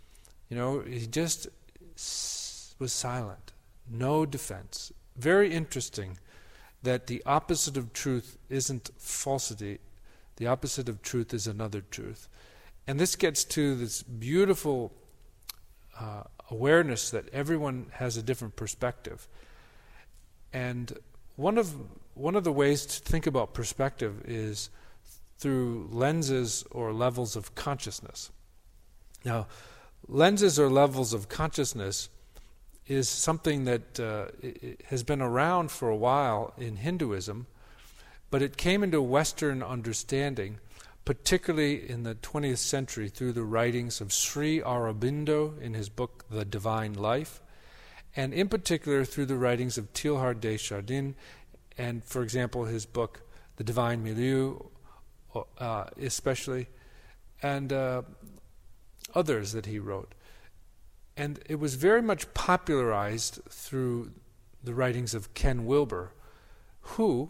He just was silent. No defense. Very interesting that the opposite of truth isn't falsity. The opposite of truth is another truth. And this gets to this beautiful awareness that everyone has a different perspective. And one of the ways to think about perspective is through lenses or levels of consciousness. Now, lenses or levels of consciousness is something that has been around for a while in Hinduism, but it came into Western understanding, particularly in the 20th century through the writings of Sri Aurobindo in his book The Divine Life, and in particular through the writings of Teilhard de Chardin, and, for example, his book The Divine Milieu, especially, and others that he wrote. And it was very much popularized through the writings of Ken Wilber, who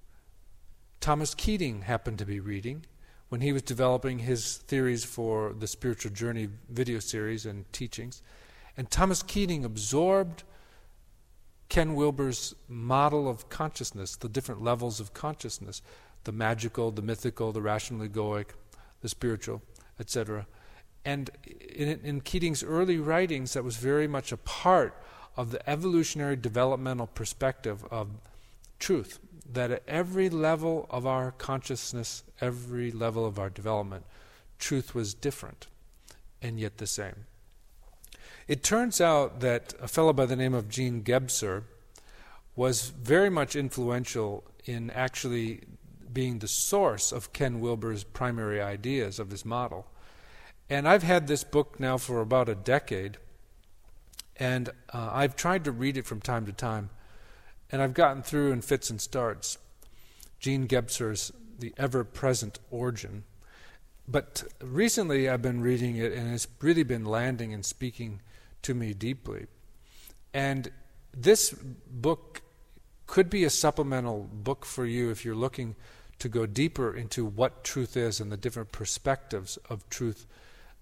Thomas Keating happened to be reading when he was developing his theories for the Spiritual Journey video series and teachings. And Thomas Keating absorbed Ken Wilber's model of consciousness, the different levels of consciousness, the magical, the mythical, the rational egoic, the spiritual, etc. And in Keating's early writings, that was very much a part of the evolutionary developmental perspective of truth, that at every level of our consciousness, every level of our development, truth was different, and yet the same. It turns out that a fellow by the name of Gene Gebser was very much influential in actually being the source of Ken Wilber's primary ideas of his model. And I've had this book now for about a decade, and I've tried to read it from time to time, and I've gotten through in fits and starts Gene Gebser's The Ever-Present Origin. But recently I've been reading it, and it's really been landing and speaking to me deeply. And this book could be a supplemental book for you if you're looking to go deeper into what truth is and the different perspectives of truth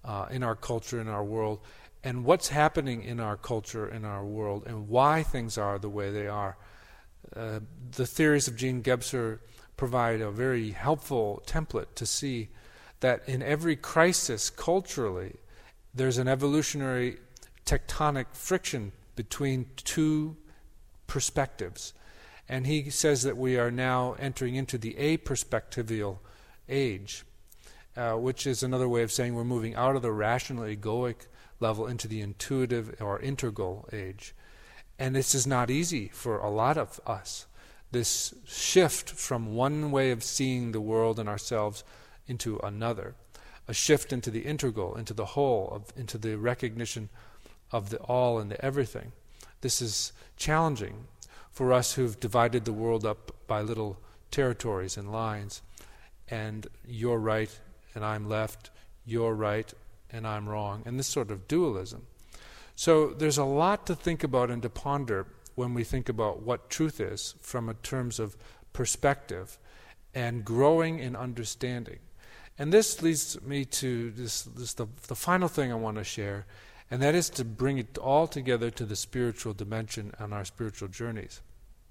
in our culture, in our world, and what's happening in our culture, in our world, and why things are the way they are. The theories of Jean Gebser provide a very helpful template to see that in every crisis culturally, there's an evolutionary tectonic friction between two perspectives. And he says that we are now entering into the aperspectival age, which is another way of saying we're moving out of the rational egoic level into the intuitive or integral age. And this is not easy for a lot of us. This shift from one way of seeing the world and ourselves into another, a shift into the integral, into the whole, into the recognition of the all and the everything. This is challenging for us who've divided the world up by little territories and lines, and you're right and I'm left, you're right and I'm wrong, and this sort of dualism. So there's a lot to think about and to ponder when we think about what truth is from a terms of perspective and growing in understanding. And this leads me to the final thing I want to share, and that is to bring it all together to the spiritual dimension on our spiritual journeys.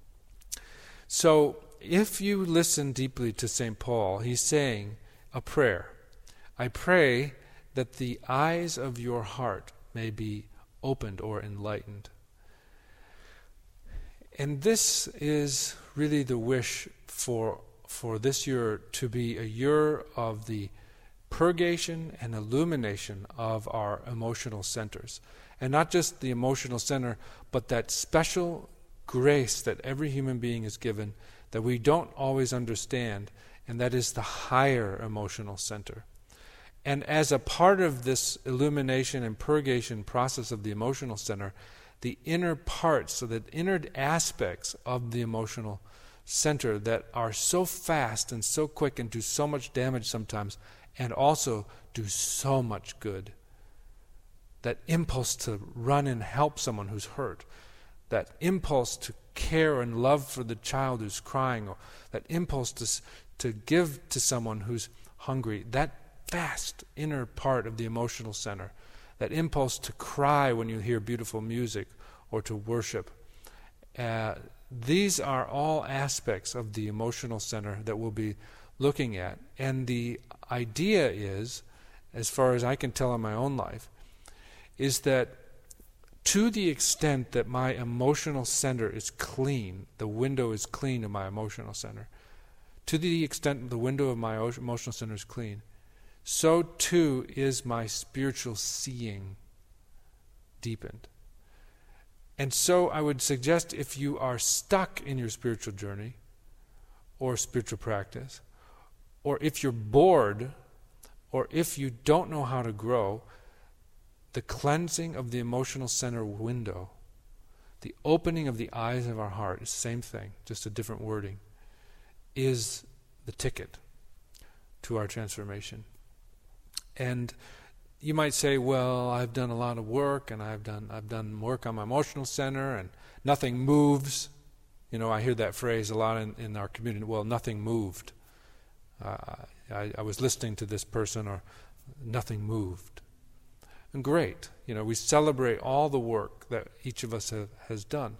So if you listen deeply to St. Paul, he's saying a prayer. I pray that the eyes of your heart may be opened or enlightened. And this is really the wish for this year to be a year of the purgation and illumination of our emotional centers. And not just the emotional center, but that special grace that every human being is given that we don't always understand, and that is the higher emotional center. And as a part of this illumination and purgation process of the emotional center, the inner parts, so the inner aspects of the emotional center that are so fast and so quick and do so much damage sometimes, and also do so much good. That impulse to run and help someone who's hurt, that impulse to care and love for the child who's crying, or that impulse to give to someone who's hungry, that vast inner part of the emotional center, that impulse to cry when you hear beautiful music or to worship. These are all aspects of the emotional center that we'll be looking at. And the idea is, as far as I can tell in my own life, is that to the extent that my emotional center is clean, the window is clean of my emotional center, to the extent the window of my emotional center is clean, so too is my spiritual seeing deepened. And so I would suggest, if you are stuck in your spiritual journey or spiritual practice, or if you're bored, or if you don't know how to grow, the cleansing of the emotional center window, the opening of the eyes of our heart, is the same thing, just a different wording, is the ticket to our transformation. And you might say, well, I've done a lot of work, and I've done work on my emotional center, and nothing moves. You know, I hear that phrase a lot in our community. Well, nothing moved. I was listening to this person, or nothing moved. And great. You know, we celebrate all the work that each of us has done.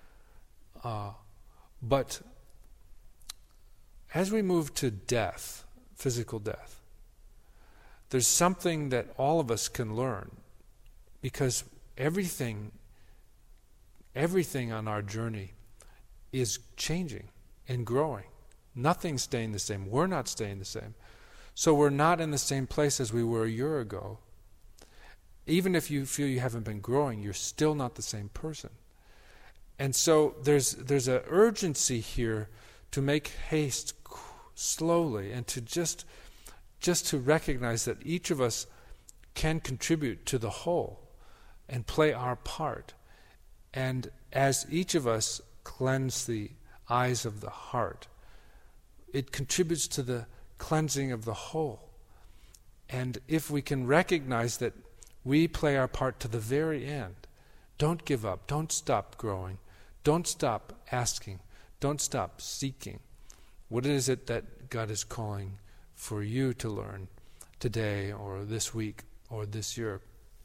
But as we move to death, physical death, there's something that all of us can learn, because everything on our journey is changing and growing. Nothing's staying the same. We're not staying the same. So we're not in the same place as we were a year ago. Even if you feel you haven't been growing, you're still not the same person. And so there's an urgency here to make haste slowly, and to just to recognize that each of us can contribute to the whole and play our part. And as each of us cleanse the eyes of the heart, it contributes to the cleansing of the whole. And if we can recognize that we play our part to the very end, don't give up, don't stop growing, don't stop asking, don't stop seeking. What is it that God is calling for you to learn today or this week or this year.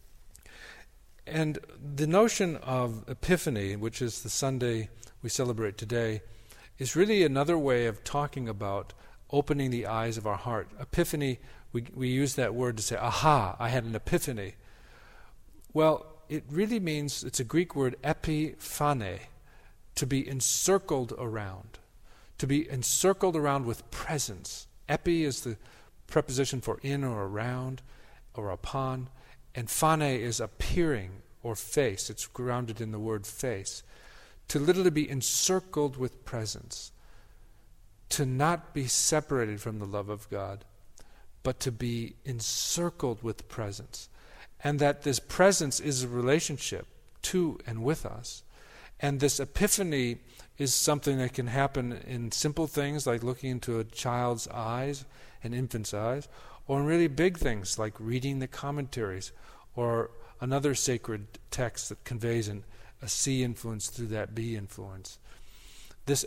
And the notion of Epiphany, which is the Sunday we celebrate today, is really another way of talking about opening the eyes of our heart. Epiphany, we use that word to say, aha, I had an epiphany. Well, it really means, it's a Greek word, epiphane, to be encircled around. To be encircled around with presence. Epi is the preposition for in or around or upon, and phane is appearing or face. It's grounded in the word face. To literally be encircled with presence. To not be separated from the love of God, but to be encircled with presence. And that this presence is a relationship to and with us. And this epiphany is something that can happen in simple things like looking into a child's eyes, an infant's eyes, or in really big things like reading the commentaries or another sacred text that conveys a C influence through that B influence. This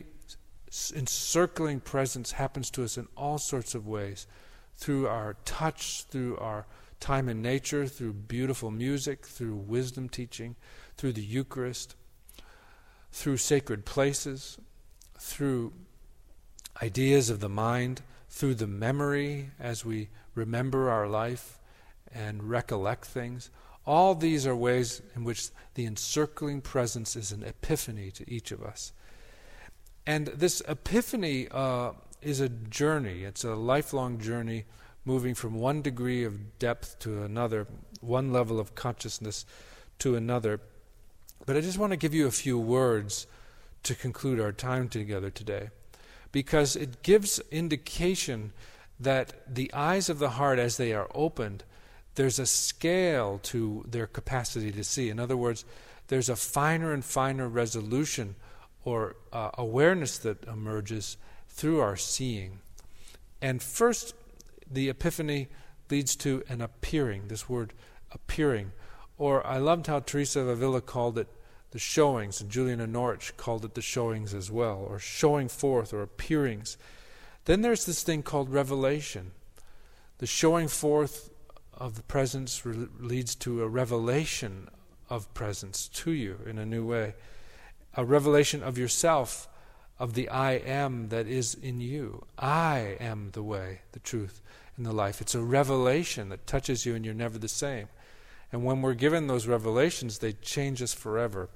encircling presence happens to us in all sorts of ways, through our touch, through our time in nature, through beautiful music, through wisdom teaching, through the Eucharist, through sacred places, through ideas of the mind, through the memory as we remember our life and recollect things. All these are ways in which the encircling presence is an epiphany to each of us. And this epiphany is a journey. It's a lifelong journey, moving from one degree of depth to another, one level of consciousness to another. But I just want to give you a few words to conclude our time together today, because it gives indication that the eyes of the heart, as they are opened, there's a scale to their capacity to see. In other words, there's a finer and finer resolution or awareness that emerges through our seeing. And first, the epiphany leads to an appearing, this word appearing. Or I loved how Teresa of Avila called it the showings, and Julian of Norwich called it the showings as well, or showing forth, or appearings. Then there's this thing called revelation. The showing forth of the presence leads to a revelation of presence to you in a new way. A revelation of yourself, of the I am that is in you. I am the way, the truth, and the life. It's a revelation that touches you and you're never the same. And when we're given those revelations, they change us forever.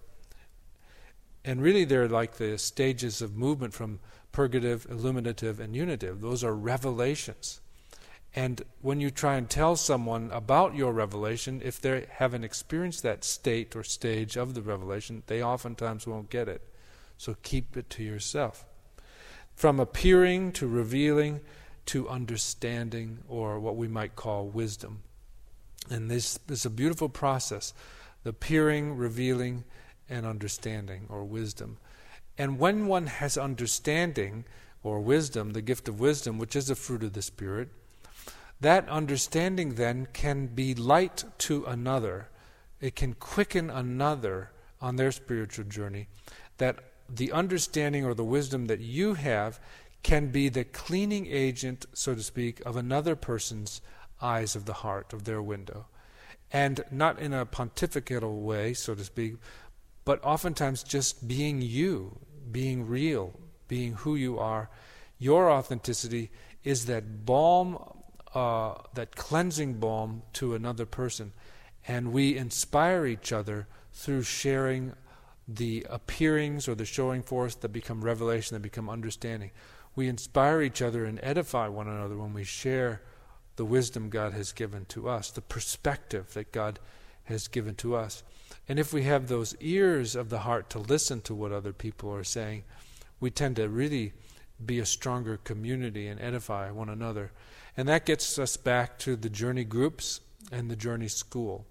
And really they're like the stages of movement from purgative, illuminative, and unitive. Those are revelations. And when you try and tell someone about your revelation, if they haven't experienced that state or stage of the revelation, they oftentimes won't get it. So keep it to yourself. From appearing to revealing to understanding, or what we might call wisdom. And this is a beautiful process, the appearing, revealing, and understanding, or wisdom. And when one has understanding, or wisdom, the gift of wisdom, which is a fruit of the Spirit, that understanding then can be light to another. It can quicken another on their spiritual journey. That the understanding or the wisdom that you have can be the cleaning agent, so to speak, of another person's eyes of the heart, of their window. And not in a pontifical way, so to speak, but oftentimes just being you, being real, being who you are. Your authenticity is that balm, that cleansing balm to another person. And we inspire each other through sharing the appearings or the showing forth that become revelation, that become understanding. We inspire each other and edify one another when we share the wisdom God has given to us, the perspective that God has given to us. And if we have those ears of the heart to listen to what other people are saying, we tend to really be a stronger community and edify one another. And that gets us back to the journey groups and the journey school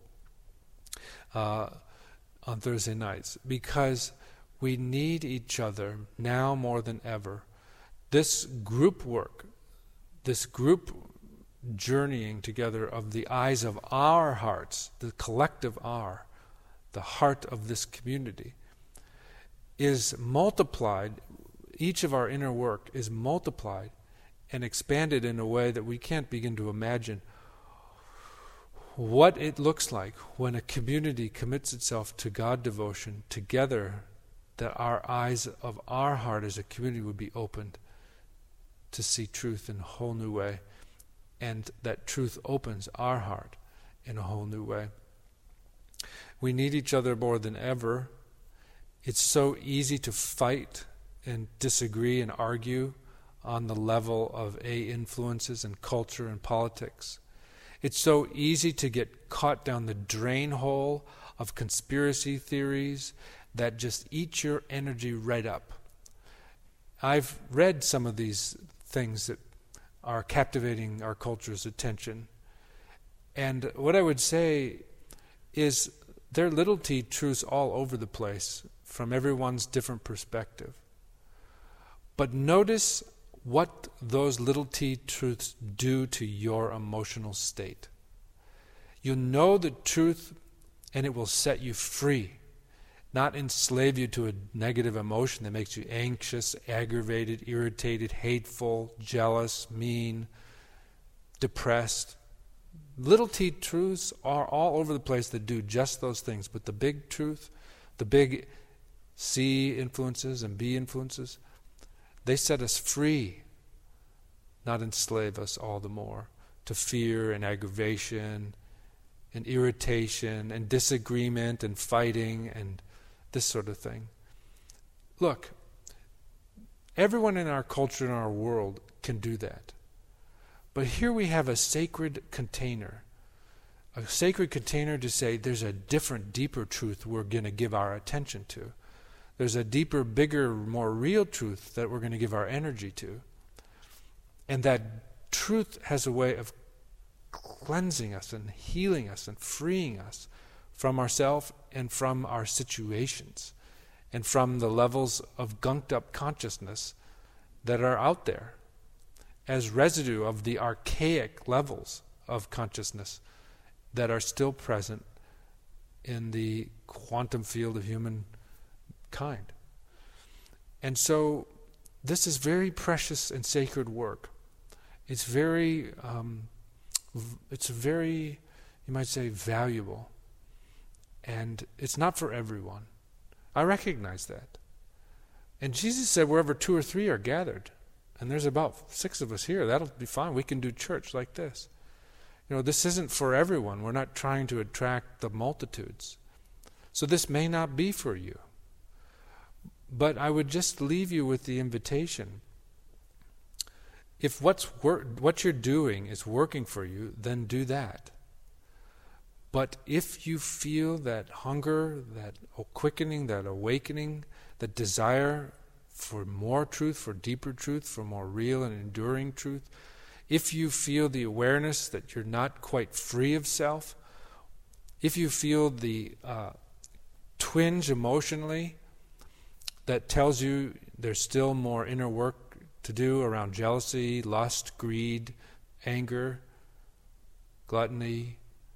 on Thursday nights, because we need each other now more than ever. This group work, this group journeying together of the eyes of our hearts, the collective our, the heart of this community, is multiplied. Each of our inner work is multiplied and expanded in a way that we can't begin to imagine what it looks like when a community commits itself to God devotion together, that our eyes of our heart as a community would be opened to see truth in a whole new way, and that truth opens our heart in a whole new way. We need each other more than ever. It's so easy to fight and disagree and argue on the level of influences and culture and politics. It's so easy to get caught down the drain hole of conspiracy theories that just eat your energy right up. I've read some of these things that are captivating our culture's attention. And what I would say is there are little t truths all over the place from everyone's different perspective. But notice what those little t truths do to your emotional state. You know the truth and it will set you free, not enslave you to a negative emotion that makes you anxious, aggravated, irritated, hateful, jealous, mean, depressed. Little t truths are all over the place that do just those things, but the big truth, the big C influences and B influences, they set us free, not enslave us all the more to fear and aggravation and irritation and disagreement and fighting and this sort of thing. Look, everyone in our culture and our world can do that. But here we have a sacred container to say there's a different, deeper truth we're going to give our attention to. There's a deeper, bigger, more real truth that we're going to give our energy to. And that truth has a way of cleansing us and healing us and freeing us from ourselves and from our situations and from the levels of gunked up consciousness that are out there as residue of the archaic levels of consciousness that are still present in the quantum field of human kind. And so this is very precious and sacred work. It's very, you might say, valuable. And it's not for everyone. I recognize that. And Jesus said wherever 2 or 3 are gathered, and there's about 6 of us here, that'll be fine. We can do church like this. You know, this isn't for everyone. We're not trying to attract the multitudes. So this may not be for you. But I would just leave you with the invitation. If what you're doing is working for you, then do that. But if you feel that hunger, that quickening, that awakening, that desire for more truth, for deeper truth, for more real and enduring truth, if you feel the awareness that you're not quite free of self, if you feel the twinge emotionally that tells you there's still more inner work to do around jealousy, lust, greed, anger, gluttony,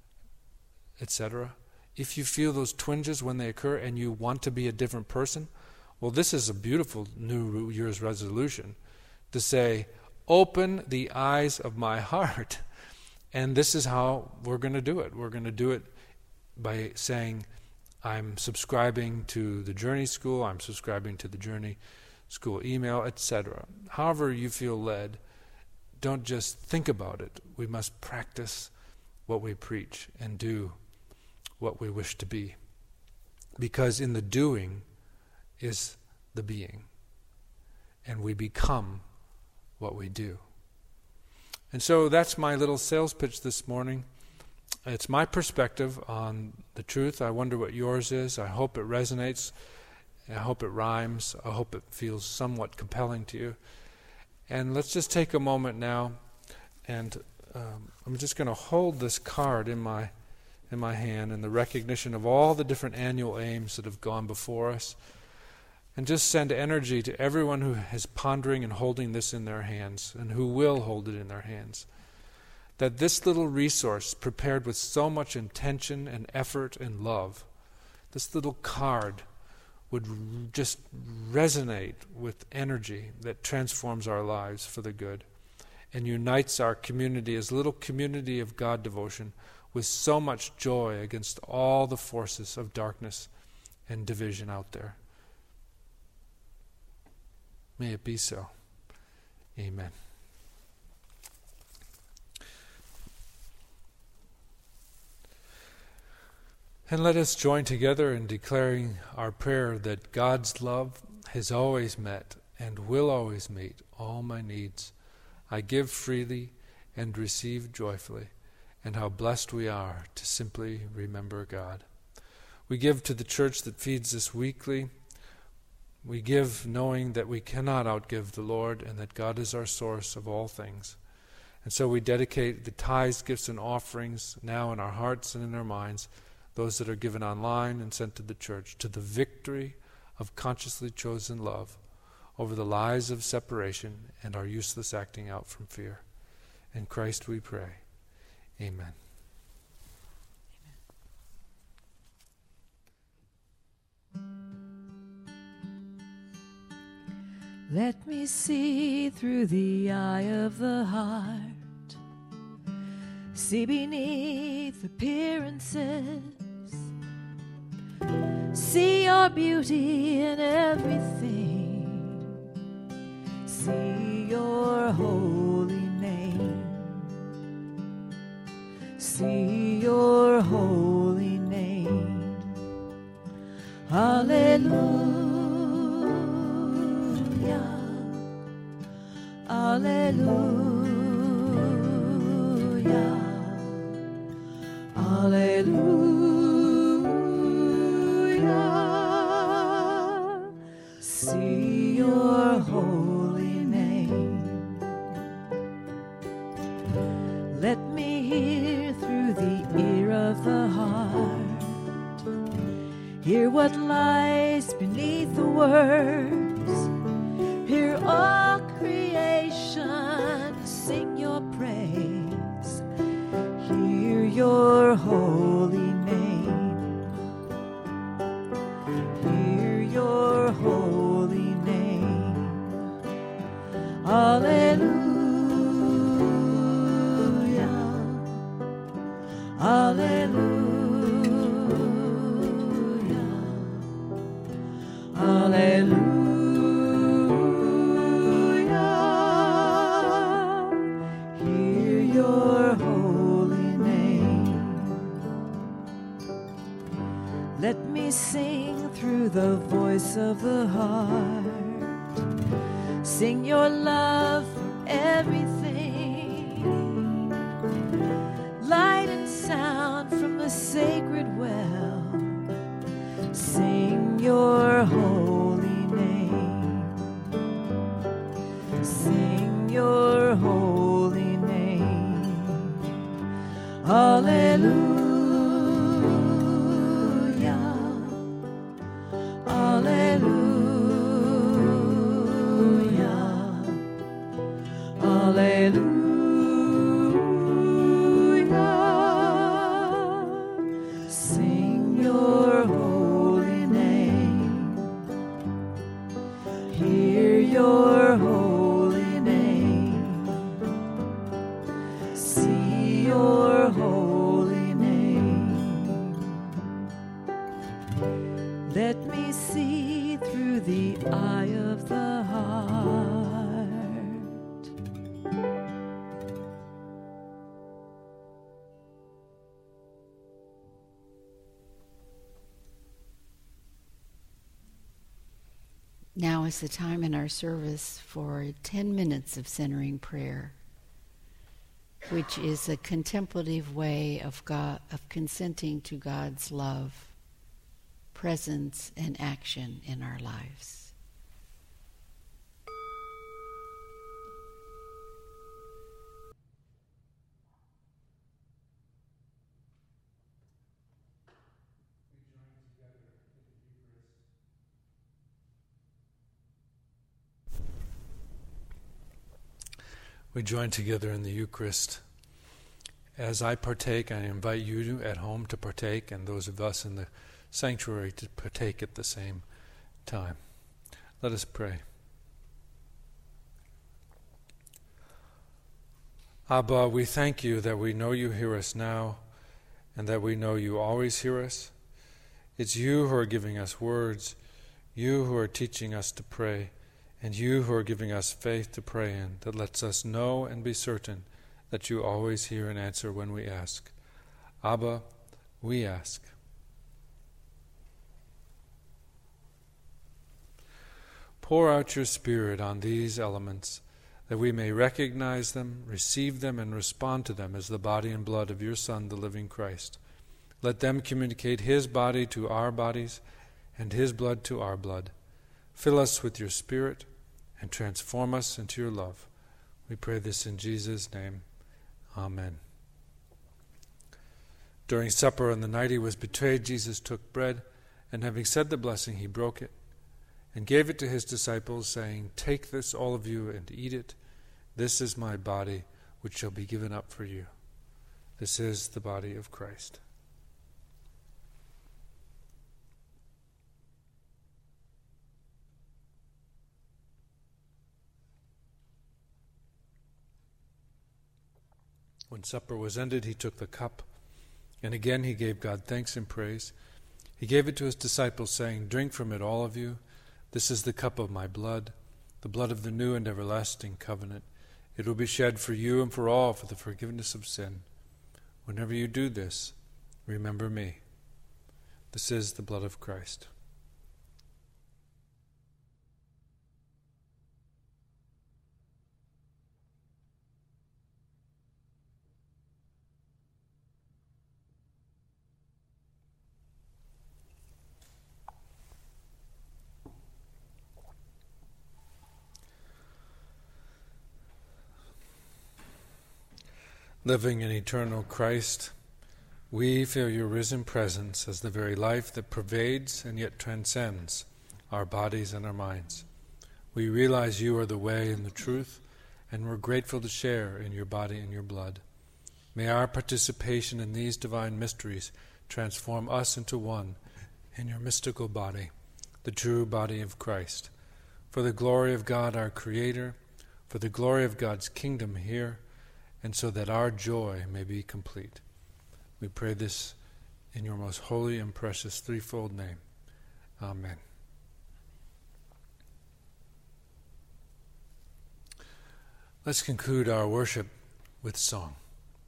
etc. If you feel those twinges when they occur and you want to be a different person, well, this is a beautiful New Year's resolution to say, open the eyes of my heart. And this is how we're going to do it. We're going to do it by saying, I'm subscribing to the Journey School, I'm subscribing to the Journey School email, etc. However you feel led, don't just think about it. We must practice what we preach and do what we wish to be. Because in the doing is the being. And we become what we do. And so that's my little sales pitch this morning. It's my perspective on the truth. I wonder what yours is. I hope it resonates. I hope it rhymes. I hope it feels somewhat compelling to you. And let's just take a moment now, and I'm just going to hold this card in my hand in the recognition of all the different annual aims that have gone before us, and just send energy to everyone who is pondering and holding this in their hands and who will hold it in their hands. That this little resource, prepared with so much intention and effort and love, this little card would just resonate with energy that transforms our lives for the good and unites our community as a little community of God devotion with so much joy against all the forces of darkness and division out there. May it be so. Amen. And let us join together in declaring our prayer that God's love has always met and will always meet all my needs. I give freely and receive joyfully, and how blessed we are to simply remember God. We give to the church that feeds us weekly. We give knowing that we cannot outgive the Lord and that God is our source of all things. And so we dedicate the tithes, gifts, and offerings now in our hearts and in our minds, those that are given online and sent to the church, to the victory of consciously chosen love over the lies of separation and our useless acting out from fear. In Christ we pray. Amen. Let me see through the eye of the heart, see beneath appearances, see your beauty in everything, see your holy name, see your holy name. Hallelujah. Alleluia, alleluia. See your holy name. Let me hear through the ear of the heart, hear what lies beneath the words, hear all creation sing your praise, hear your holy name, hear your holy name. Alleluia, alleluia, alleluia. Let me sing through the voice of the heart, sing your love for everything, light and sound from the sacred well, sing your holy name, sing your holy name. Hallelujah. Hallelujah. Sing your holy name. Hear your holy name. See your holy name. Let me see through the eye of the heart. Now is the time in our service for 10 minutes of centering prayer, which is a contemplative way of consenting to God's love, presence, and action in our lives. We join together in the Eucharist. As I partake, I invite you at home to partake, and those of us in the sanctuary to partake at the same time. Let us pray. Abba, we thank you that we know you hear us now, and that we know you always hear us. It's you who are giving us words, you who are teaching us to pray, and you who are giving us faith to pray in, that lets us know and be certain that you always hear and answer when we ask. Abba, we ask. Pour out your Spirit on these elements, that we may recognize them, receive them, and respond to them as the body and blood of your Son, the living Christ. Let them communicate his body to our bodies and his blood to our blood. Fill us with your Spirit and transform us into your love. We pray this in Jesus' name. Amen. During supper on the night he was betrayed, Jesus took bread, and having said the blessing, he broke it and gave it to his disciples, saying, "Take this, all of you, and eat it. This is my body, which shall be given up for you." This is the body of Christ. When supper was ended, he took the cup, and again he gave God thanks and praise. He gave it to his disciples, saying, "Drink from it, all of you. This is the cup of my blood, the blood of the new and everlasting covenant. It will be shed for you and for all for the forgiveness of sin. Whenever you do this, remember me." This is the blood of Christ. Living in eternal Christ, we feel your risen presence as the very life that pervades and yet transcends our bodies and our minds. We realize you are the way and the truth, and we're grateful to share in your body and your blood. May our participation in these divine mysteries transform us into one in your mystical body, the true body of Christ. For the glory of God our Creator, for the glory of God's kingdom here, and so that our joy may be complete. We pray this in your most holy and precious threefold name. Amen. Let's conclude our worship with song.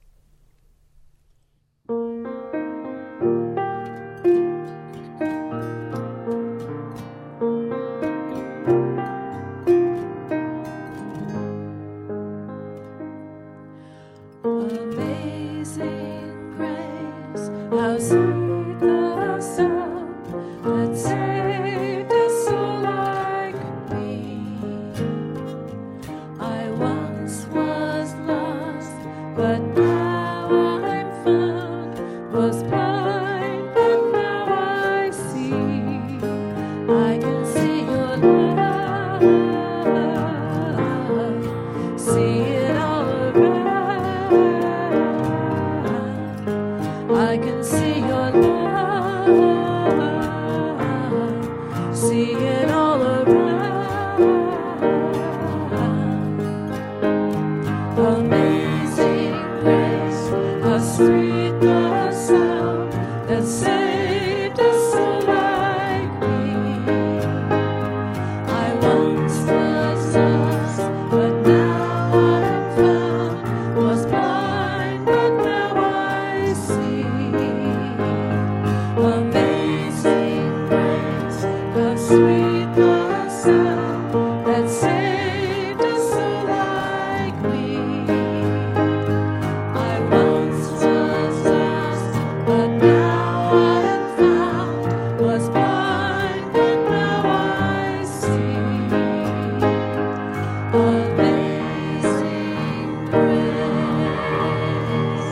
Amazing grace, how sweet the sound that saved a soul like me. I once was lost, but now I'm found, was blind, but now I see. I can see your love, see it all around. I can see your love, see it all around. Amazing grace, how sweet the sound that saved a soul like me. I once was lost, but now I'm found, was blind, but now I see. Amazing grace, how sweet the sound that saved a soul like me. I once was lost, but now I'm found, was blind, but now I see. Amazing grace.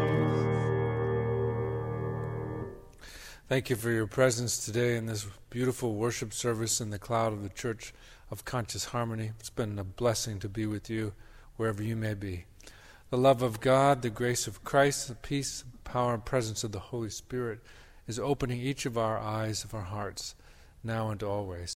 Thank you for your presence today in this beautiful worship service in the cloud of the Church of Conscious Harmony. It's been a blessing to be with you wherever you may be. The love of God, the grace of Christ, the peace, power, and presence of the Holy Spirit is opening each of our eyes of our hearts now and always.